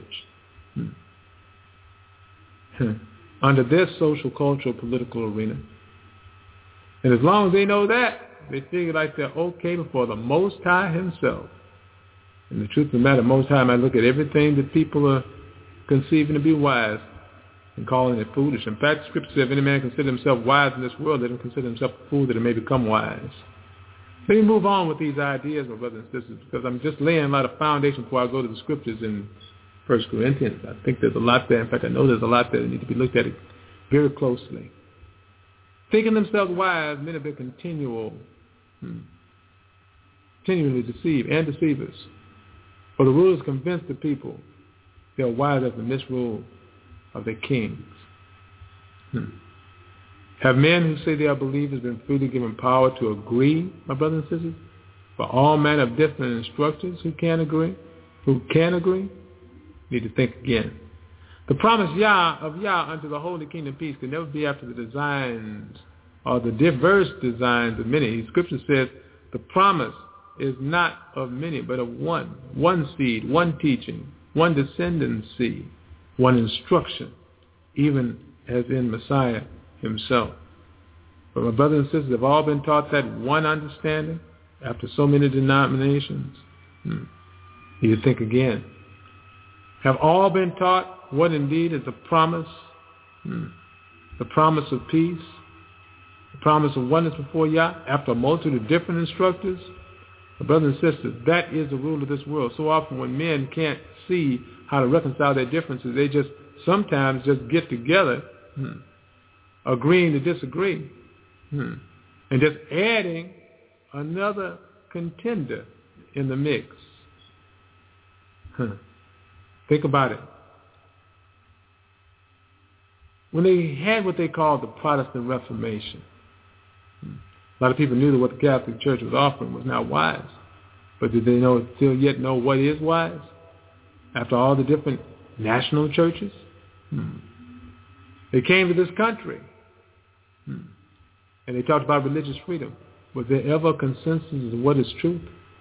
Under their social, cultural, political arena. And as long as they know that, they figure like they're okay before the Most High himself. And the truth of the matter, Most High might look at everything that people are conceiving to be wise and calling it foolish. In fact, Scripture says if any man consider himself wise in this world, let him consider himself a fool that he may become wise. Let me move on with these ideas, my brothers and sisters, because I'm just laying a lot of foundation before I go to the Scriptures in 1 Corinthians. I think there's a lot there. In fact, I know there's a lot there that need to be looked at very closely. Thinking themselves wise, men have been continually deceived and deceivers. For the rulers convince the people they are wise as the misrule of their kings. Have men who say they are believers been freely given power to agree, my brothers and sisters, for all manner of different instructors who can agree? Need to think again. The promise of Yah unto the holy kingdom peace can never be after the designs or the diverse designs of many. Scripture says the promise is not of many, but of one seed, one teaching, one descendancy, one instruction, even as in Messiah himself. But my brothers and sisters have all been taught that one understanding after so many denominations. You think again. Have all been taught what indeed is the promise of peace, the promise of oneness before Yah, after a multitude of different instructors? My brothers and sisters, that is the rule of this world. So often when men can't see how to reconcile their differences, they sometimes get together, agreeing to disagree, and just adding another contender in the mix. Think about it. When they had what they called the Protestant Reformation, a lot of people knew that what the Catholic Church was offering was not wise. But did they still yet know what is wise? After all the different national churches? They came to this country and they talked about religious freedom. Was there ever a consensus of what is truth?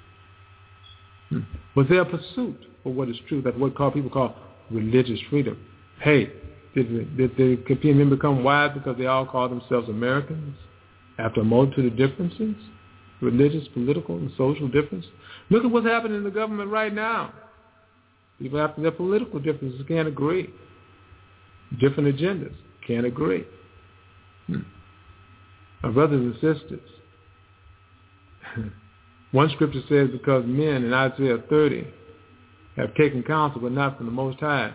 Was there a pursuit for what is true? That's what people call religious freedom. Hey, did the men become wise because they all call themselves Americans? After a multitude of differences, religious, political, and social differences. Look at what's happening in the government right now. People after their political differences can't agree. Different agendas can't agree. My brothers and sisters, one scripture says because men in Isaiah 30 have taken counsel but not from the Most High,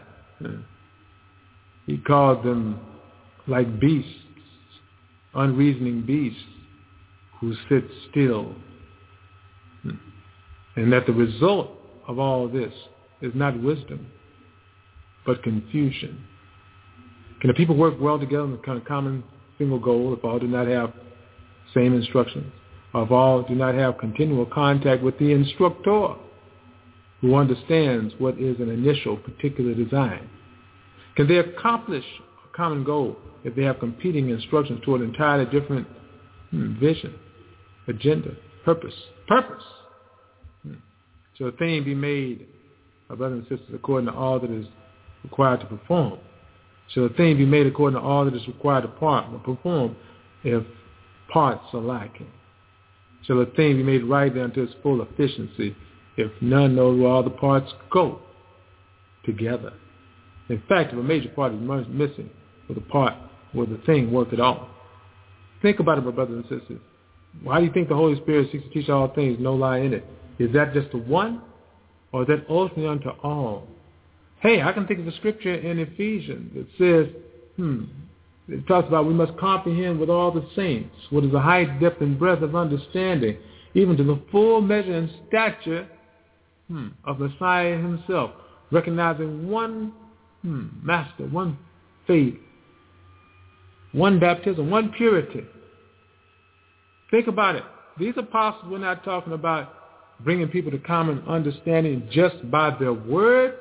he called them like beasts, unreasoning beasts who sit still. And that the result of all this is not wisdom, but confusion. Can the people work well together in a common single goal if all do not have same instructions, or if all do not have continual contact with the instructor who understands what is an initial particular design? Can they accomplish a common goal if they have competing instructions toward an entirely different vision, agenda, purpose? Shall a thing be made, my brothers and sisters, according to all that is required to perform? Shall a thing be made according to all that is required to perform if parts are lacking? Shall a thing be made right down to its full efficiency if none knows where all the parts go together? In fact, if a major part is missing, will the thing work at all? Think about it, my brothers and sisters. Why do you think the Holy Spirit seeks to teach all things, no lie in it? Is that just the one, or is that ultimately unto all? Hey, I can think of a scripture in Ephesians that says, it talks about we must comprehend with all the saints what is the height, depth, and breadth of understanding, even to the full measure and stature of Messiah himself, recognizing one master, one faith, one baptism, one purity. Think about it. These apostles were not talking about bringing people to common understanding just by their words.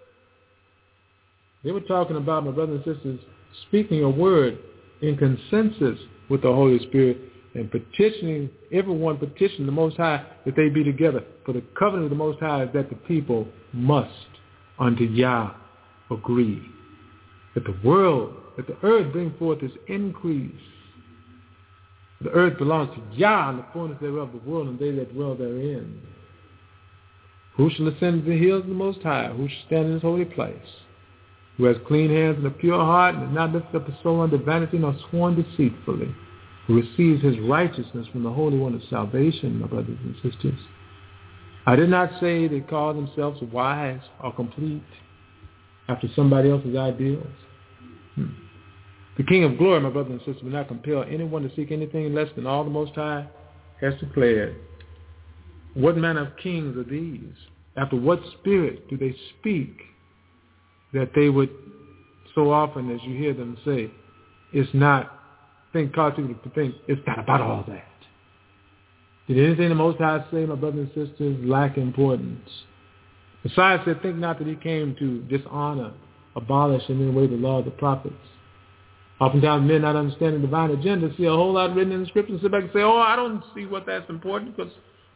They were talking about, my brothers and sisters, speaking a word in consensus with the Holy Spirit and petitioning the Most High that they be together. For the covenant of the Most High is that the people must unto Yah agree. That the earth bring forth its increase. The earth belongs to Yah, and the fullness thereof, the world, and they that dwell therein. Who shall ascend to the hills of the Most High? Who shall stand in his holy place? Who has clean hands and a pure heart, and has not lifted up his soul unto vanity, nor sworn deceitfully, who receives his righteousness from the Holy One of salvation, my brothers and sisters. I did not say they call themselves wise or complete after somebody else's ideals. The King of Glory, my brothers and sisters, will not compel anyone to seek anything less than all the Most High has declared. What manner of kings are these? After what spirit do they speak that they would so often, as you hear them say, it's not, cause people to think, it's not about all that. Did anything the Most High say, my brothers and sisters, lack importance? Messiah said, think not that he came to dishonor, abolish in any way the law of the prophets. Oftentimes men not understanding the divine agenda see a whole lot written in the scripture and sit back and say, I don't see what that's important, because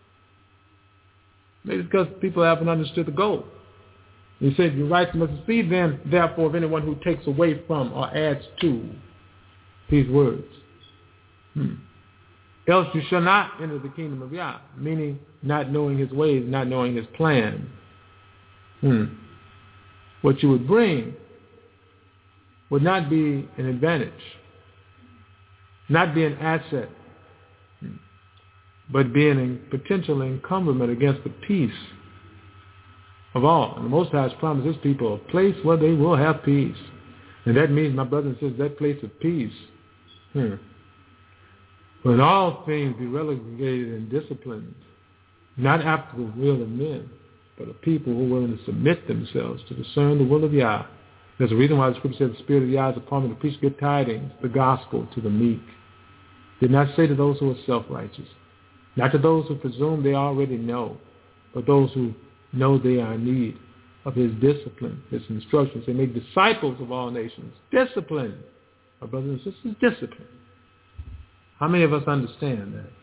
maybe because people haven't understood the goal. He said, your rights must see then, therefore, of anyone who takes away from or adds to these words. Else you shall not enter the kingdom of Yah, meaning not knowing his ways, not knowing his plan. What you would bring would not be an advantage, not be an asset, but be a potential encumberment against the peace of all. And the Most High has promised his people a place where they will have peace. And that means, my brothers and sisters, that place of peace, when all things be relegated and disciplined, not after the will of men, but of people who are willing to submit themselves to discern the will of Yah. There's a reason why the scripture says the Spirit of Yah is upon me to preach good tidings, the gospel to the meek. Did not say to those who are self-righteous, not to those who presume they already know, but those who know they are in need of his discipline, his instructions. They make disciples of all nations. Discipline, my brothers and sisters, discipline. How many of us understand that?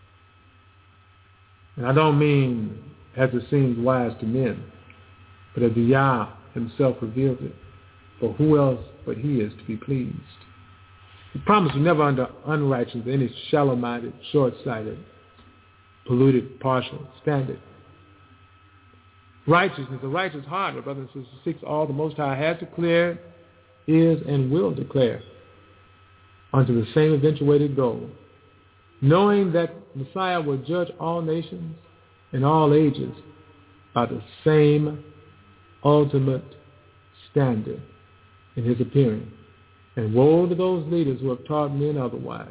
And I don't mean as it seems wise to men, but as the Yah himself reveals it. For who else but he is to be pleased? He promised to never under unrighteousness any shallow-minded, short-sighted, polluted, partial standard. Righteousness, a righteous heart, my brothers and sisters, seeks all the Most High has declared, is, and will declare unto the same eventuated goal, knowing that Messiah will judge all nations in all ages by the same ultimate standard in his appearing. And woe to those leaders who have taught men otherwise,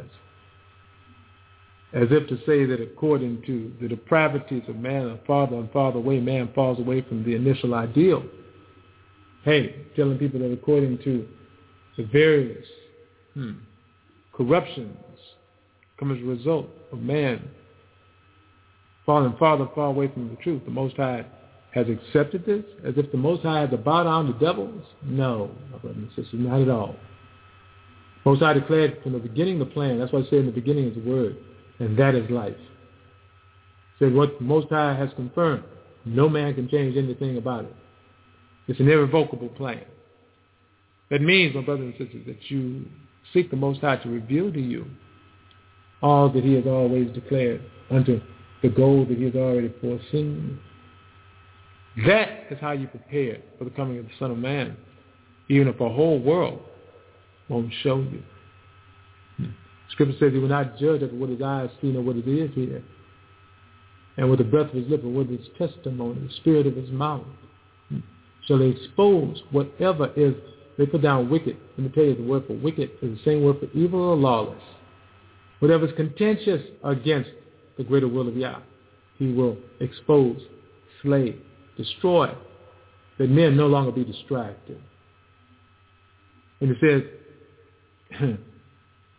as if to say that according to the depravities of man, a farther and farther away, man falls away from the initial ideal. Hey, telling people that according to the various corruptions come as a result of man falling farther far away from the truth. The Most High has accepted this as if the Most High had to bow down to devils? No, my brothers and sisters, not at all. Most High declared from the beginning the plan. That's why I say in the beginning is the word, and that is life. Said what the Most High has confirmed, no man can change anything about it. It's an irrevocable plan. That means, my brothers and sisters, that you seek the Most High to reveal to you all that he has always declared unto the goal that he has already foreseen. That is how you prepare for the coming of the Son of Man, even if a whole world won't show you. Scripture says he will not judge after what his eyes see nor what his ears hear, and with the breath of his lips, or with his testimony, the spirit of his mouth, shall he expose whatever is. They put down wicked. Let me tell you, the word for wicked is the same word for evil or lawless. Whatever is contentious against the greater will of Yah, he will expose, slay, destroy, that men no longer be distracted. And it says,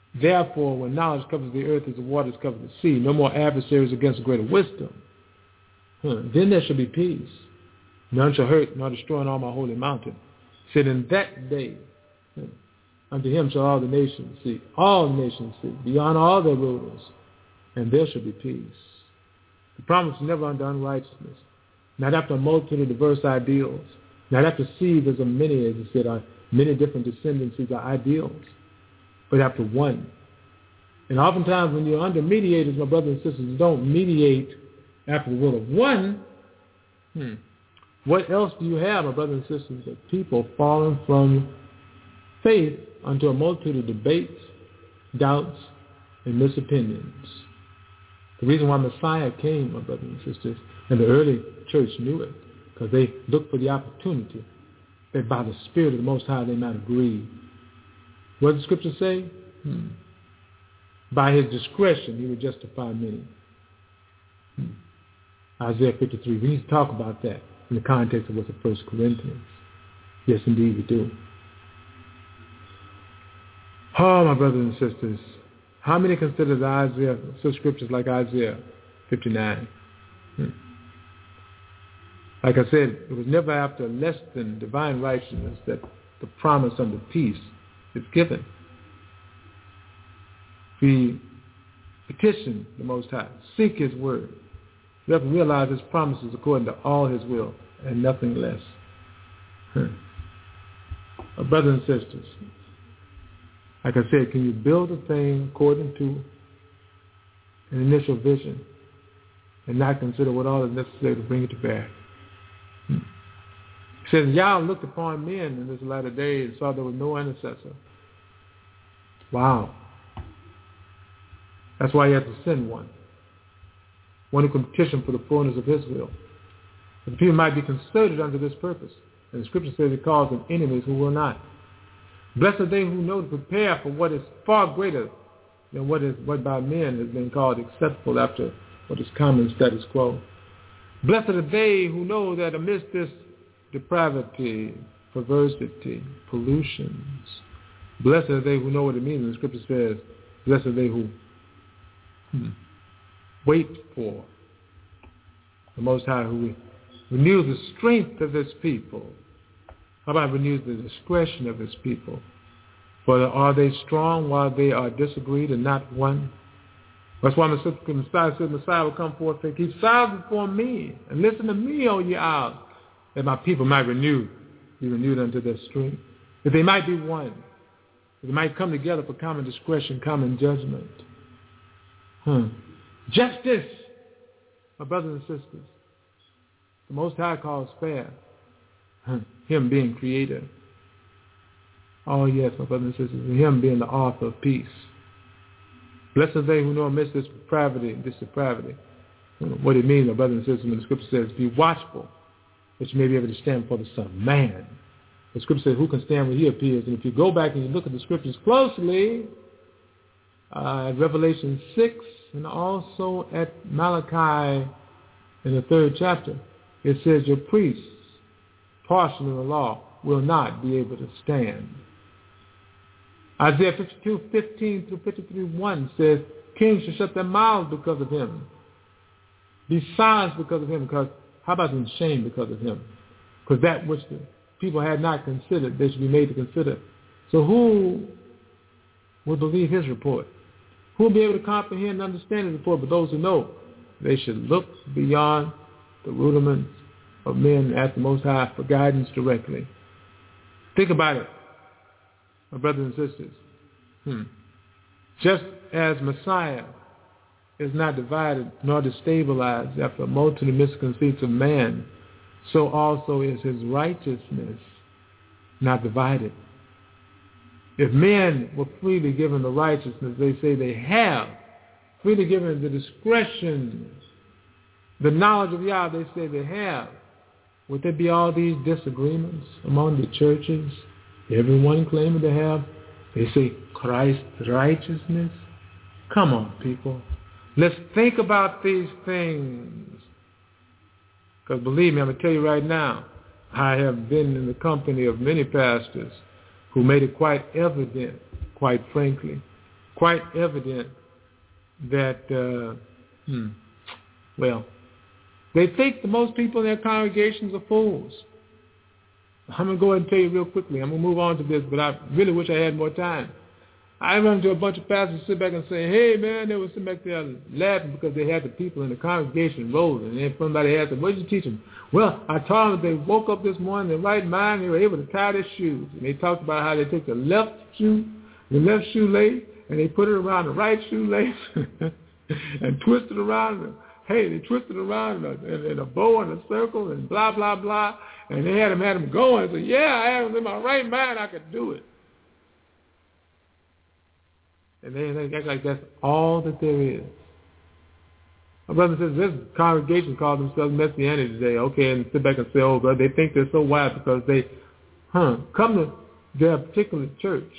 Therefore, when knowledge covers the earth as the waters cover the sea, no more adversaries against greater wisdom. Then there shall be peace. None shall hurt nor destroy on all my holy mountain. Said in that day, unto him shall all the nations see, beyond all their rulers, and there shall be peace. The promise is never unto unrighteousness, not after a multitude of diverse ideals, not after seeds as of many, as it said, are many different descendancies or ideals, but after one. And oftentimes when you're under mediators, my brothers and sisters, you don't mediate after the will of one. What else do you have, my brothers and sisters, but people falling from faith unto a multitude of debates, doubts, and misopinions? The reason why Messiah came, my brothers and sisters, and the early church knew it, because they looked for the opportunity that by the Spirit of the Most High they might agree. What does the Scripture say? By his discretion he would justify many. Isaiah 53. We need to talk about that in the context of what's in 1 Corinthians. Yes, indeed we do. Oh, my brothers and sisters, how many consider the Isaiah, such scriptures like Isaiah 59? Like I said, it was never after less than divine righteousness that the promise unto peace is given. We petition the Most High, seek his word. We have to realize his promises according to all his will and nothing less. Our brothers and sisters, like I said, can you build a thing according to an initial vision and not consider what all is necessary to bring it to bear? It says, Yah looked upon men in this latter day and saw there was no intercessor. Wow. That's why he had to send one who can petition for the fullness of his will. That the people might be concerted unto this purpose. And the scripture says it calls them enemies who will not. Blessed are they who know to prepare for what is far greater than what by men has been called acceptable after what is common status quo. Blessed are they who know that amidst this depravity, perversity, pollutions, blessed are they who know what it means. And the scripture says, blessed are they who wait for the Most High, who renews the strength of his people. How about renews the discretion of his people? For are they strong while they are disagreed and not one? That's why Messiah said Messiah will come forth and keep silent before me and listen to me, O ye isles, that my people might be renewed unto their strength, that they might be one, that they might come together for common discretion, common judgment. Justice, my brothers and sisters. The Most High calls fair, him being creator. Oh yes, my brothers and sisters, and him being the author of peace. Blessed are they who know amidst this depravity. What it means, my brothers and sisters, when the scripture says, be watchful, that you may be able to stand before the Son of Man. The scripture says, who can stand when he appears? And if you go back and you look at the scriptures closely, at Revelation 6 and also at Malachi in the 3rd chapter, it says your priests, partial in the law, will not be able to stand. Isaiah 52:15 through 53:1 says, kings shall shut their mouths because of him. Be silenced because of him. Because how about in shame because of him? Because that which the people had not considered, they should be made to consider. So who will believe his report? Who will be able to comprehend and understand his report? But those who know, they should look beyond the rudiments of men at the Most High for guidance directly. Think about it, my brothers and sisters. Just as Messiah is not divided nor destabilized after a multitude of misconceits of man, so also is his righteousness not divided. If men were freely given the righteousness they say they have, freely given the discretion, the knowledge of Yah they say they have, would there be all these disagreements among the churches? Everyone claiming to have, they say, Christ's righteousness? Come on, people. Let's think about these things. Because believe me, I'm going to tell you right now, I have been in the company of many pastors who made it quite evident, quite frankly, quite evident that, they think that most people in their congregations are fools. I'm going to go ahead and tell you real quickly. I'm going to move on to this, but I really wish I had more time. I run into a bunch of pastors sit back and say, hey, man, they were sitting back there laughing because they had the people in the congregation rolling. And then somebody asked them, what did you teach them? Well, I taught them that they woke up this morning in their right mind, they were able to tie their shoes. And they talked about how they take the left shoelace, and they put it around the right shoelace and twist it around. They twisted it around in a bow and a circle and blah, blah, blah. And they had them going. I said, yeah, I had them in my right mind, I could do it. And they act like that's all that there is. My brother says this congregation called themselves Messianic today, okay, and sit back and say, oh, but they think they're so wise because they come to their particular church,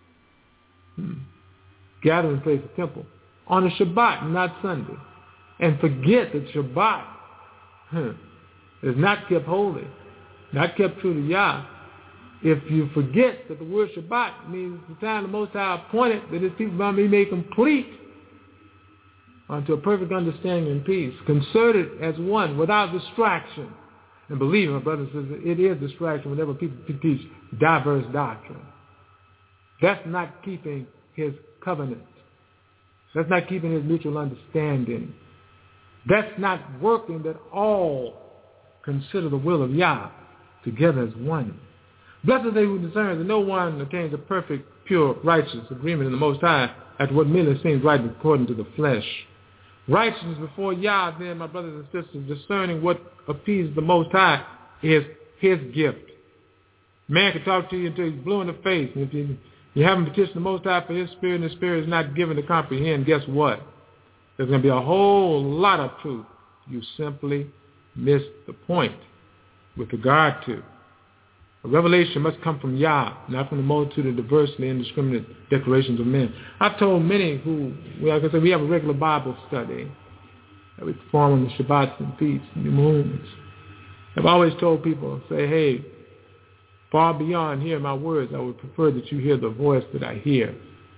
gathering place, a temple, on a Shabbat, not Sunday, and forget that Shabbat is not kept holy, not kept true to Yah. If you forget that the word Shabbat means the time the Most High appointed that his people might be made complete unto a perfect understanding and peace, concerted as one, without distraction. And believe me, my brother says it is distraction whenever people teach diverse doctrine. That's not keeping his covenant. That's not keeping his mutual understanding. That's not working that all consider the will of Yah together as one. Blessed are they who discern that no one attains a perfect, pure, righteous agreement in the Most High after what merely seems right according to the flesh. Righteousness before Yah, then, my brothers and sisters, discerning what appeases the Most High is his gift. Man can talk to you until he's blue in the face. And if you haven't petitioned the Most High for his spirit and the spirit is not given to comprehend, guess what? There's going to be a whole lot of truth. You simply missed the point with regard to. A revelation must come from Yah, not from the multitude of diversely indiscriminate declarations of men. I've told many who, like I said, we have a regular Bible study that we perform on the Shabbats and feasts and new moons. I've always told people, say, hey, far beyond hearing my words, I would prefer that you hear the voice that I hear.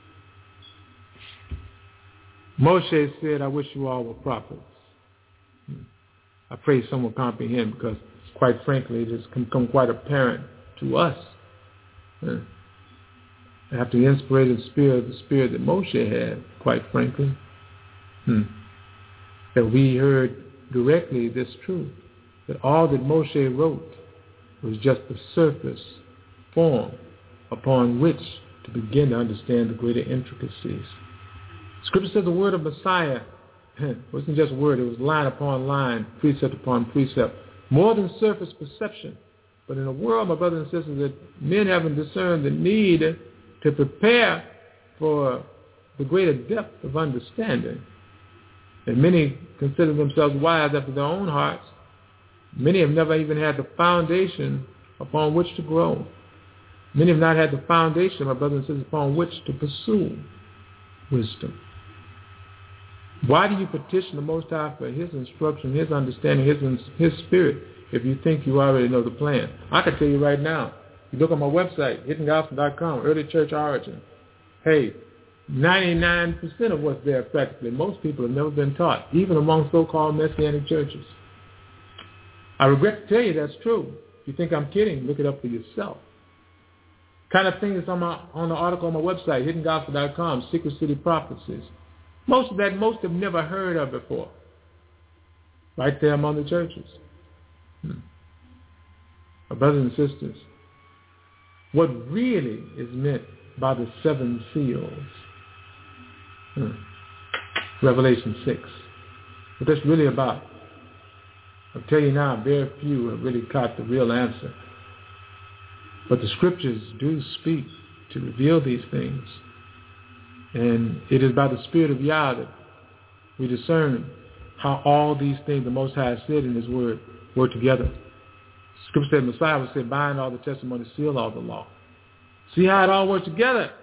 Moshe said, I wish you all were prophets. I pray some will comprehend because quite frankly, it has become quite apparent to us after the inspirated spirit, the spirit that Moshe had, quite frankly, that we heard directly this truth, that all that Moshe wrote was just the surface form upon which to begin to understand the greater intricacies. Scripture says the word of Messiah wasn't just word, it was line upon line, precept upon precept. More than surface perception. But in a world, my brothers and sisters, that men haven't discerned the need to prepare for the greater depth of understanding. And many consider themselves wise after their own hearts. Many have never even had the foundation upon which to grow. Many have not had the foundation, my brothers and sisters, upon which to pursue wisdom. Why do you petition the Most High for his instruction, his understanding, his spirit, if you think you already know the plan? I can tell you right now. You look on my website, hittinggospel.com, early church origin. Hey, 99% of what's there practically, most people have never been taught, even among so-called Messianic churches. I regret to tell you that's true. If you think I'm kidding, look it up for yourself. Kind of thing that's on the article on my website, hittinggospel.com, Secret City Prophecies. Most have never heard of before. Right there among the churches. My brothers and sisters, what really is meant by the 7 seals, Revelation 6, what that's really about. I'll tell you now, very few have really caught the real answer. But the scriptures do speak to reveal these things. And it is by the Spirit of Yah that we discern how all these things the Most High said in his word work together. Scripture said Messiah would say, bind all the testimony, seal all the law. See how it all works together.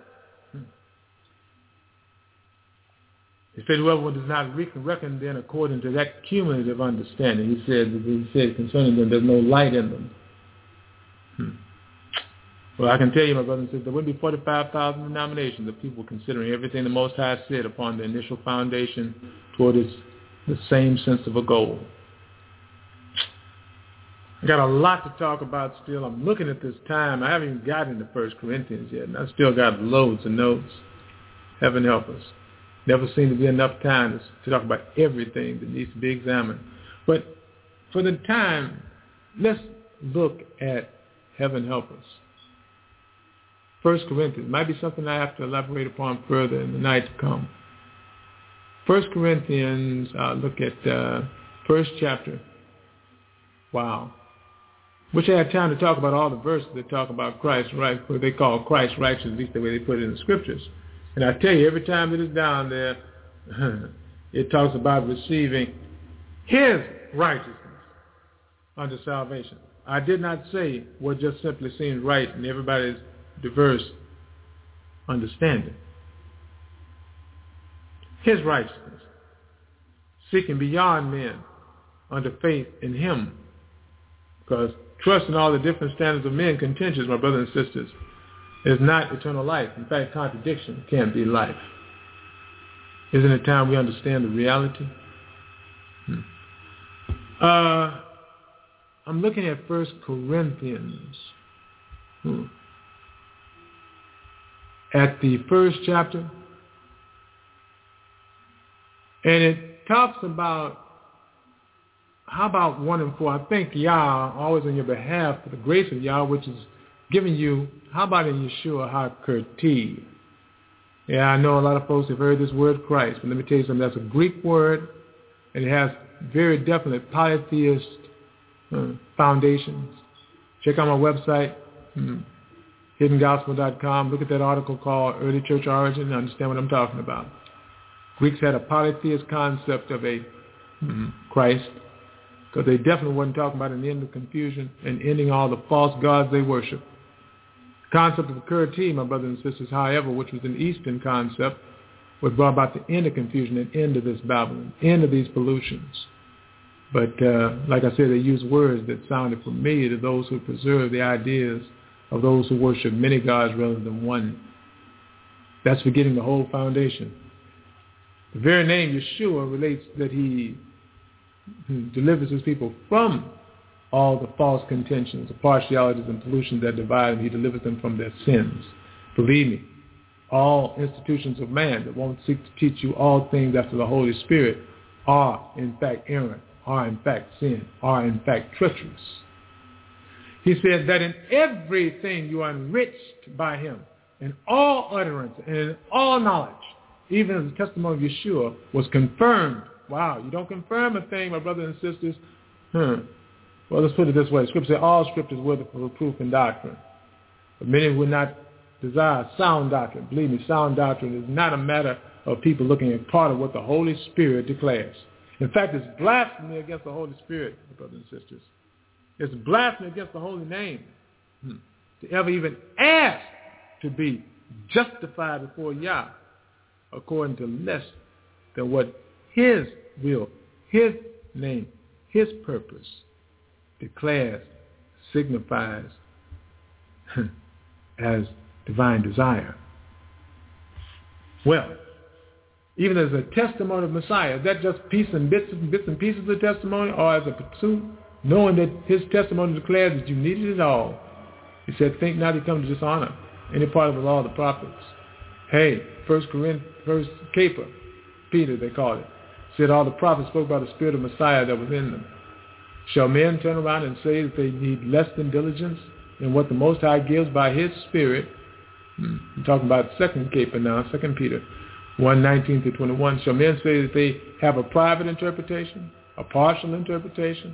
He said, whoever does not reckon then according to that cumulative understanding, he said concerning them, there's no light in them. Well, I can tell you, my brothers and sisters, there wouldn't be 45,000 denominations of people considering everything the Most High said upon the initial foundation toward the same sense of a goal. I got a lot to talk about still. I'm looking at this time. I haven't even gotten to 1 Corinthians yet, and I still got loads of notes. Heaven help us. Never seemed to be enough time to talk about everything that needs to be examined. But for the time, let's look at heaven help us. 1 Corinthians might be something I have to elaborate upon further in the night to come. 1 Corinthians, look at first chapter. Wow. Wish I had time to talk about all the verses that talk about Christ, right? What they call Christ righteous, at least the way they put it in the scriptures. And I tell you, every time it is down there, it talks about receiving his righteousness unto salvation. I did not say what just simply seems right in everybody's diverse understanding. His righteousness, seeking beyond men unto faith in him. Because trust in all the different standards of men, contentions, my brothers and sisters, is not eternal life. In fact, contradiction can't be life. Isn't it time we understand the reality? I'm looking at 1 Corinthians. At the first chapter. And it talks about, how about 1 and 4? I thank Yah always on your behalf for the grace of Yah, which is giving you, how about in Yeshua HaKerti? Yeah, I know a lot of folks have heard this word Christ, but let me tell you something. That's a Greek word, and it has very definite polytheist foundations. Check out my website, hiddengospel.com. Look at that article called Early Church Origin and understand what I'm talking about. Greeks had a polytheist concept of a Christ, because they definitely wasn't talking about an end of confusion and ending all the false gods they worship. The concept of Kerti, my brothers and sisters, however, which was an Eastern concept, was brought about the end of confusion and end of this Babylon, end of these pollutions. But like I said, they used words that sounded familiar to those who preserve the ideas of those who worship many gods rather than one. That's forgetting the whole foundation. The very name Yeshua relates that he delivers his people from all the false contentions, the partialities and pollutions that divide them. He delivers them from their sins. Believe me, all institutions of man that won't seek to teach you all things after the Holy Spirit are in fact errant, are in fact sin, are in fact treacherous. He said that in everything you are enriched by him, in all utterance and in all knowledge, even as the testimony of Yeshua was confirmed. Wow, you don't confirm a thing, my brothers and sisters. Well, let's put it this way. Scripture says all Scripture is worthy for reproof and doctrine. But many would not desire sound doctrine. Believe me, sound doctrine is not a matter of people looking at part of what the Holy Spirit declares. In fact, it's blasphemy against the Holy Spirit, my brothers and sisters. It's blasphemy against the holy name to ever even ask to be justified before Yah according to less than what his will, his name, his purpose declares, signifies as divine desire. Well, even as a testimony of Messiah, is that just bits and pieces of the testimony, or as a pursuit, knowing that his testimony declares that you needed it all? He said, think not he come to dishonor any part of the law of the prophets. Hey, first Caper, Peter they called it, said all the prophets spoke about the spirit of Messiah that was in them. Shall men turn around and say that they need less than diligence in what the Most High gives by his Spirit? I'm talking about second Caper now, 2 Peter 1:19-21. Shall men say that they have a private interpretation, a partial interpretation,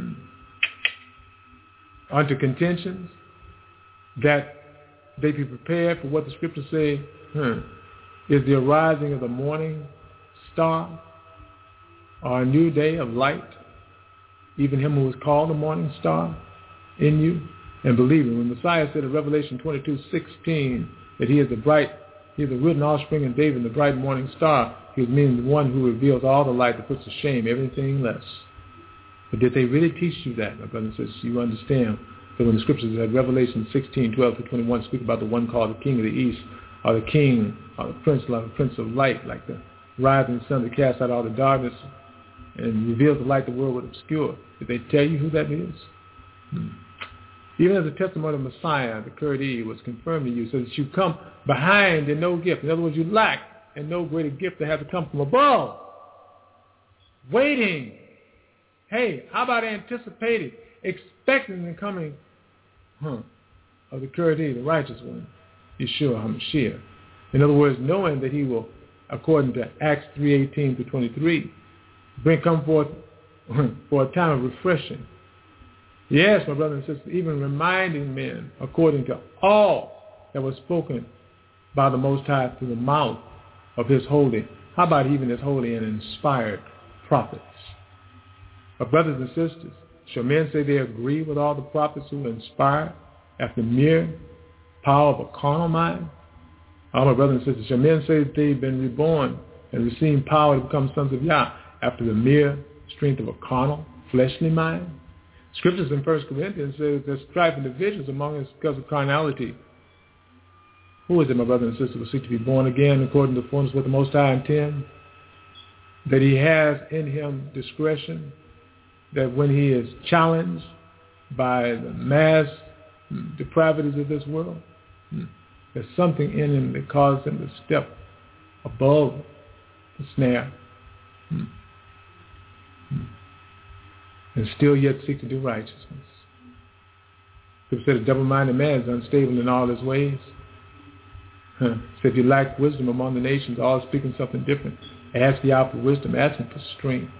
unto contentions, that they be prepared for what the Scriptures say is the arising of the morning star, or a new day of light, even him who is called the morning star in you? And believe me, when Messiah said in Revelation 22:16 that he is the written offspring of David, the bright morning star, he was meaning the one who reveals all the light that puts to shame everything less. But did they really teach you that, my brothers and sisters? You understand So when the scriptures at Revelation 16:12-21 speak about the one called the King of the East, or the King, or the Prince, like the Prince of Light, like the rising sun that casts out all the darkness and reveals the light the world would obscure, did they tell you who that is? Even as the testimony of Messiah, the Kurdi, was confirmed to you, so that you come behind in no gift. In other words, you lack in no greater gift that has to come from above. Waiting. Hey, how about anticipating, expecting the coming of the Kurdi, the righteous one, Yeshua HaMashiach. In other words, knowing that he will, according to Acts 3:18-23, come forth for a time of refreshing. Yes, my brothers and sisters, even reminding men, according to all that was spoken by the Most High through the mouth of his holy, how about even his holy and inspired prophets? But brothers and sisters, shall men say they agree with all the prophets who were inspired after mere power of a carnal mind? Oh, my brothers and sisters, shall men say that they've been reborn and received power to become sons of Yah after the mere strength of a carnal, fleshly mind? Scriptures in 1 Corinthians says there's strife and divisions among us because of carnality. Who is it, my brother and sister, who seek to be born again according to the fullness of what the Most High intends? That he has in him discretion, that when he is challenged by the mass depravities of this world, there's something in him that causes him to step above the snare and still yet seek to do righteousness. People say the double-minded man is unstable in all his ways. So if you lack wisdom among the nations, all speaking something different, ask Yah for wisdom, ask him for strength.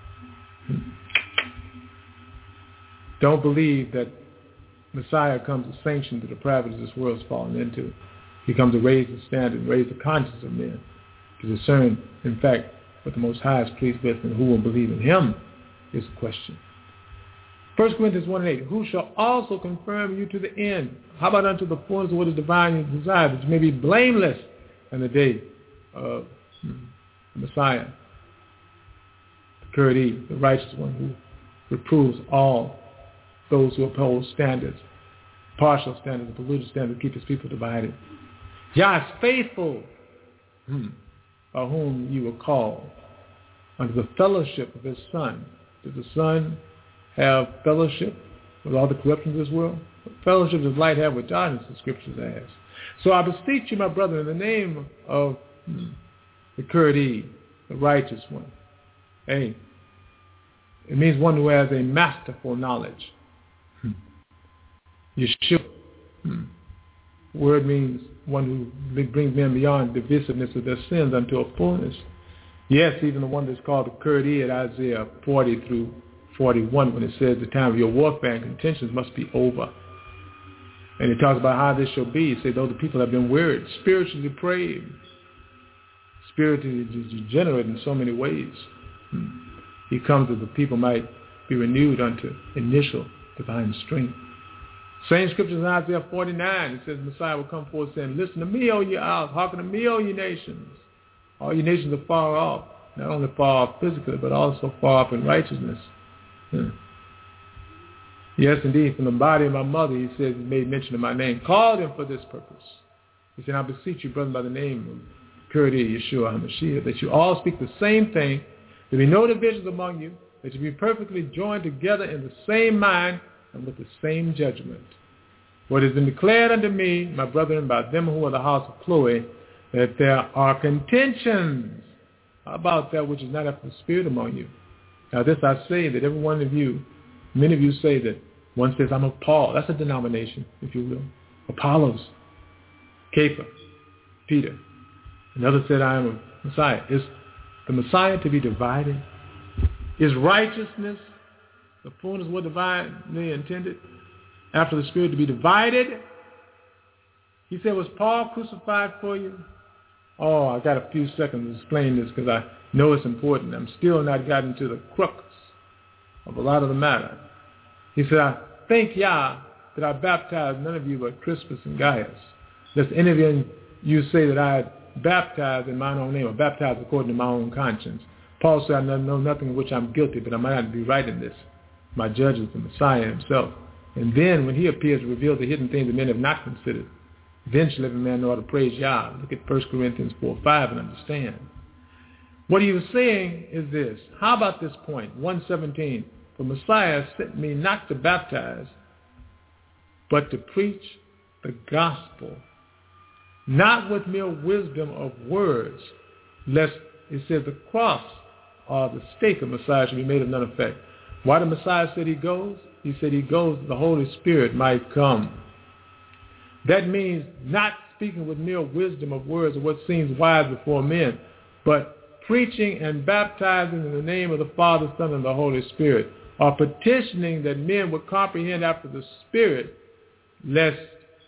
Don't believe that Messiah comes to sanction the depravity this world has fallen into. He comes to raise the standard, raise the conscience of men, to discern, in fact, what the Most High is pleased with and who will believe in him is the question. 1 Corinthians 1:8, who shall also confirm you to the end? How about unto the fullness of what is divinely desired, that you may be blameless in the day of the Messiah, the Kurdi, the righteous one who reproves all those who uphold standards, partial standards, polluted standards, keep his people divided. Yah is faithful, by whom you were called, unto the fellowship of his Son. Does the Son have fellowship with all the corruption of this world? What fellowship does light have with darkness, the scriptures ask. So I beseech you, my brother, in the name of the Kurdi, the righteous one. Hey, it means one who has a masterful knowledge. Yeshua. Word means one who brings men beyond divisiveness of their sins unto a fullness. Yes, even the one that's called the Kurdi at Isaiah 40-41, when it says the time of your warfare and contentions must be over. And it talks about how this shall be. It says those people have been wearied, spiritually depraved, spiritually degenerate in so many ways. He comes that the people might be renewed unto initial divine strength. Same scriptures in Isaiah 49. It says Messiah will come forth saying, listen to me, O ye isles, hearken to me, O ye nations. All you nations are far off, not only far off physically, but also far off in righteousness. Yes, indeed, from the body of my mother, he says, he made mention of my name, called him for this purpose. He said, I beseech you, brethren, by the name of Kurdi, Yeshua HaMashiach, that you all speak the same thing, there be no divisions among you, that you be perfectly joined together in the same mind and with the same judgment. For it has been declared unto me, my brethren, by them who are the house of Chloe, that there are contentions about that which is not after the Spirit among you. Now this I say, that every one of you, many of you say that one says, I'm of Paul. That's a denomination, if you will. Apollos, Kepha, Peter. Another said, I am a Messiah. Is the Messiah to be divided? Is righteousness, the fullness of what divinely intended, after the Spirit to be divided? He said, was Paul crucified for you? Oh, I got a few seconds to explain this because I know it's important. I'm still not gotten to the crux of a lot of the matter. He said, I thank Yah that I baptized none of you but Crispus and Gaius. Lest any of you say that I had baptized in mine own name, or baptized according to my own conscience. Paul said, I know nothing of which I'm guilty, but I might not be right in this. My judge is the Messiah himself. And then when he appears to reveal the hidden things that men have not considered, then shall every man know how to praise Yah. Look at 1 Corinthians 4:5 and understand. What he was saying is this. How about this point? 1:17. For Messiah sent me not to baptize, but to preach the gospel, not with mere wisdom of words, lest, it says, the cross or the stake of Messiah should be made of none effect. Why did Messiah say he goes? He said he goes that the Holy Spirit might come. That means not speaking with mere wisdom of words or what seems wise before men, but preaching and baptizing in the name of the Father, Son, and the Holy Spirit, or petitioning that men would comprehend after the Spirit, lest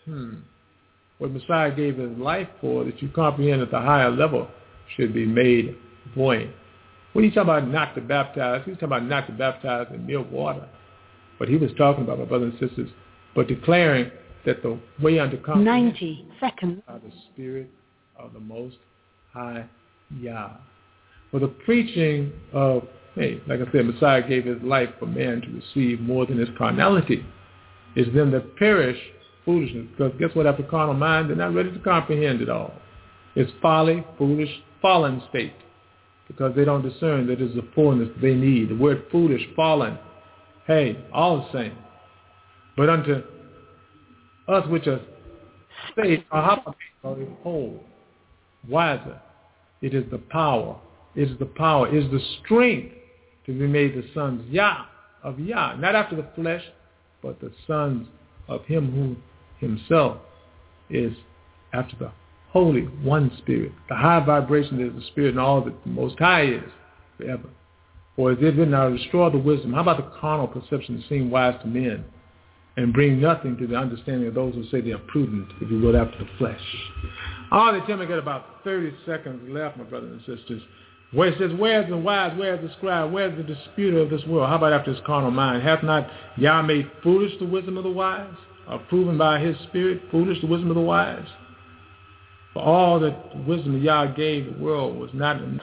what Messiah gave his life for, that you comprehend at the higher level, should be made void. When he's talking about not to baptize, he's talking about not to baptize in mere water. But he was talking about, my brothers and sisters, but declaring that the way unto comprehension 90 seconds by the Spirit of the Most High Yah. For the preaching of, like I said, Messiah gave his life for man to receive more than his carnality. It's them that perish foolishness. Because guess what? After carnal mind, they're not ready to comprehend it all. It's folly, foolish, fallen state. Because they don't discern that it's the fullness they need. The word foolish, fallen, all the same. But unto us which are saved, are whole, wiser. It is the power. It is the power. It is the strength to be made the sons of Yah. Not after the flesh, but the sons of him who himself is after the Holy One Spirit. The high vibration is the Spirit and all that the Most High is forever. For as it written, I will destroy the wisdom. How about the carnal perception that seem wise to men and bring nothing to the understanding of those who say they are prudent, if you will, after the flesh? All they tell me, I got about 30 seconds left, my brothers and sisters. Where it says, where's the wise, where's the scribe, where's the disputer of this world? How about after his carnal mind? Hath not Yah made foolish the wisdom of the wise, or proven by his Spirit foolish the wisdom of the wise? For all that the wisdom of Yah gave the world was not enough.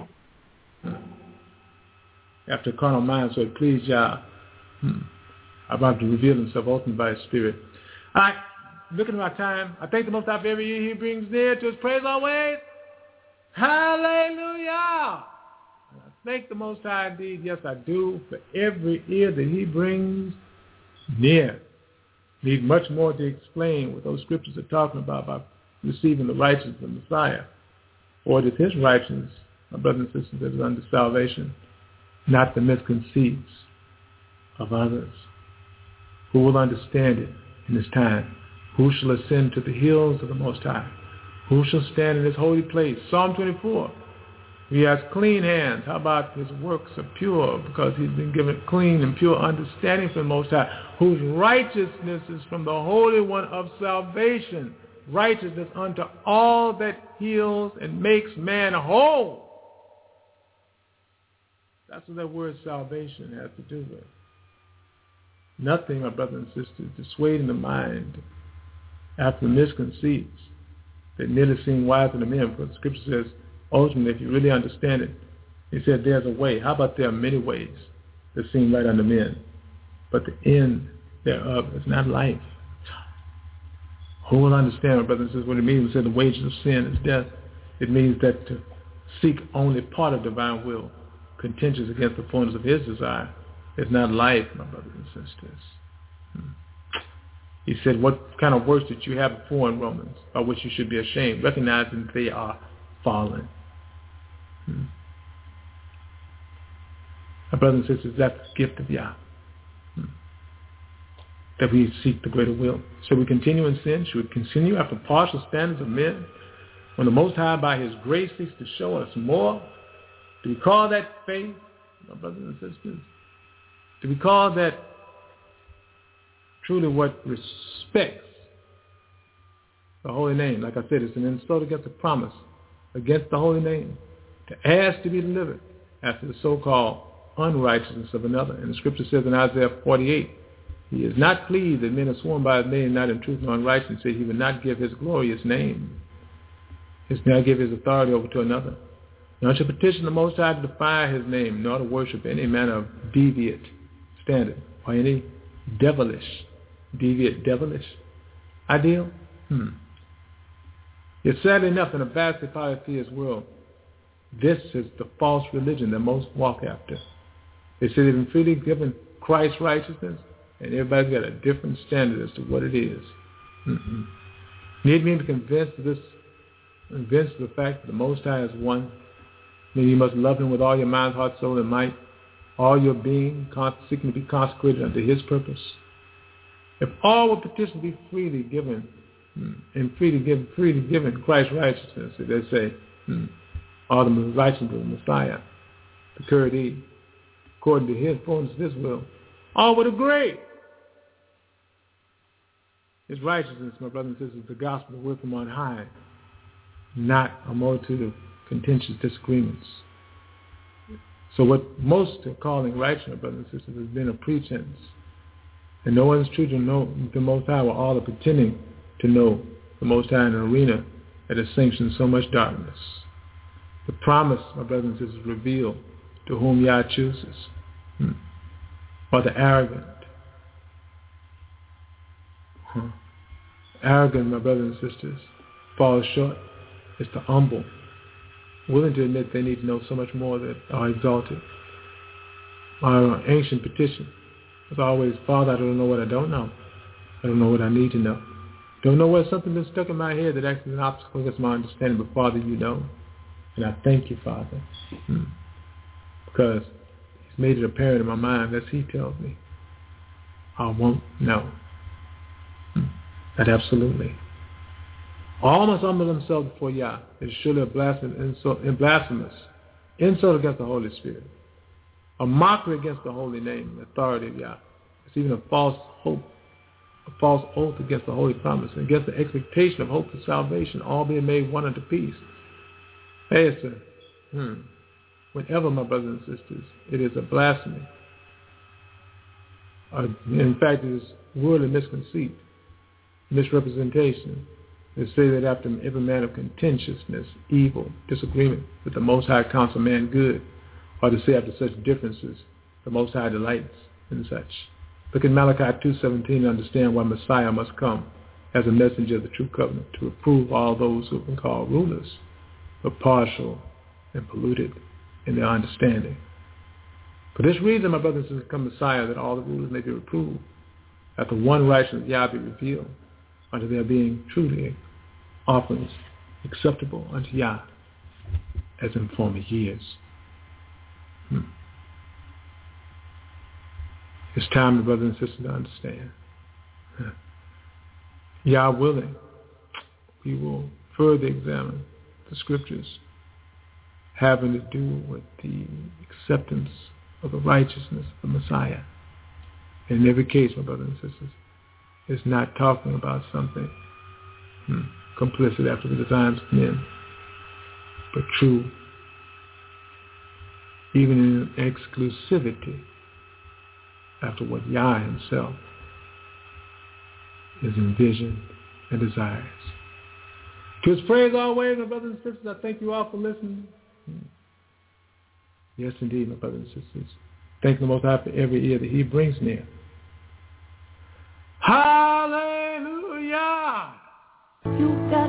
After carnal mind, so it pleased Yah about to reveal himself ultimately by his Spirit. All right, looking at my time, I thank the Most High for every year he brings near to his praise always. Hallelujah! And I thank the Most High indeed, yes I do, for every ear that he brings near. Need much more to explain what those scriptures are talking about receiving the righteousness of the Messiah. For it is his righteousness, my brothers and sisters, that is under salvation, not the misconceits of others. Who will understand it in this time? Who shall ascend to the hills of the Most High? Who shall stand in his holy place? Psalm 24. He has clean hands. How about his works are pure? Because he's been given clean and pure understanding from the Most High, whose righteousness is from the Holy One of salvation. Righteousness unto all that heals and makes man whole. That's what that word salvation has to do with. Nothing, my brothers and sisters, dissuading the mind after misconceits that nearly seem wiser than men. Because the scripture says, ultimately, if you really understand it, it said there's a way. How about there are many ways that seem right unto men, but the end thereof is not life. Who will understand, my brothers and sisters, what it means when it says the wages of sin is death? It means that to seek only part of divine will, contentious against the fullness of his desire, is not life, my brothers and sisters. He said, what kind of works did you have before in Romans, by which you should be ashamed, recognizing that they are fallen? My brothers and sisters, that's the gift of Yah. That we seek the greater will. Should we continue in sin? Should we continue after partial standards of men? When the Most High, by his grace, seeks to show us more? Do we call that faith, my brothers and sisters? Do we call that truly what respects the holy name? Like I said, it's an insult against a promise, against the holy name, to ask to be delivered after the so-called unrighteousness of another. And the scripture says in Isaiah 48, he is not pleased that men are sworn by his name, not in truth nor in righteousness. He would not give his glorious name. He does not give his authority over to another. Nor shall petition the Most High to defy his name, nor to worship any manner of deviant standard or any devilish deviant, devilish ideal? Yet sadly enough, in a vastly polytheist world, this is the false religion that most walk after. They say they've been freely given Christ's righteousness, and everybody's got a different standard as to what it is. Need me to convince of the fact that the Most High is one. Then you must love him with all your mind, heart, soul, and might, all your being, seeking to be consecrated unto his purpose. If all would petition be freely given, and freely given Christ's righteousness, they say, all the righteousness of the Messiah, the Kurdi, according to his fullness, his will, all would agree. His righteousness, my brothers and sisters, the gospel, the word from on high, not a multitude of contentious disagreements. So what most are calling righteousness, brothers and sisters, has been a pretense. And no one's true to know the Most High, while all are pretending to know the Most High in an arena that has sanctioned so much darkness. The promise, my brothers and sisters, revealed to whom Yah chooses, or the arrogant. Arrogant, my brothers and sisters, falls short. It's the humble, willing to admit they need to know so much more that are exalted. Our ancient petition was always, Father, I don't know what I don't know. I don't know what I need to know. Don't know where something that's stuck in my head that acts as an obstacle against my understanding, but Father, you know. And I thank you, Father, because he's made it apparent in my mind, as he tells me, I won't know. That absolutely. All must humble themselves before Yah. It is surely a blasphemous insult against the Holy Spirit, a mockery against the holy name, the authority of Yah. It's even a false hope, a false oath against the holy promise, and against the expectation of hope for salvation, all being made one unto peace. Hey, sir, whenever, my brothers and sisters, it is a blasphemy. In fact, it is worldly misconceit, misrepresentation. They say that after every man of contentiousness, evil, disagreement with the Most High counsel man good, or to say after such differences, the Most High delights in such. Look at Malachi 2:17 and understand why Messiah must come as a messenger of the true covenant to reprove all those who have been called rulers, but partial and polluted in their understanding. For this reason, my brothers and sisters, come Messiah, that all the rulers may be reproved, that the one righteousness of Yah be revealed, unto their being truly offerings acceptable unto Yah, as in former years. It's time, my brothers and sisters, to understand. Yah willing, we will further examine the scriptures having to do with the acceptance of the righteousness of the Messiah. And in every case, my brothers and sisters, it's not talking about something complicit after the designs of men, but true, even in exclusivity after what Yah himself is envisioned and desires. To his praise always, my brothers and sisters, I thank you all for listening. Yes, indeed, my brothers and sisters. Thank the Most High for every ear that he brings near. Hallelujah! You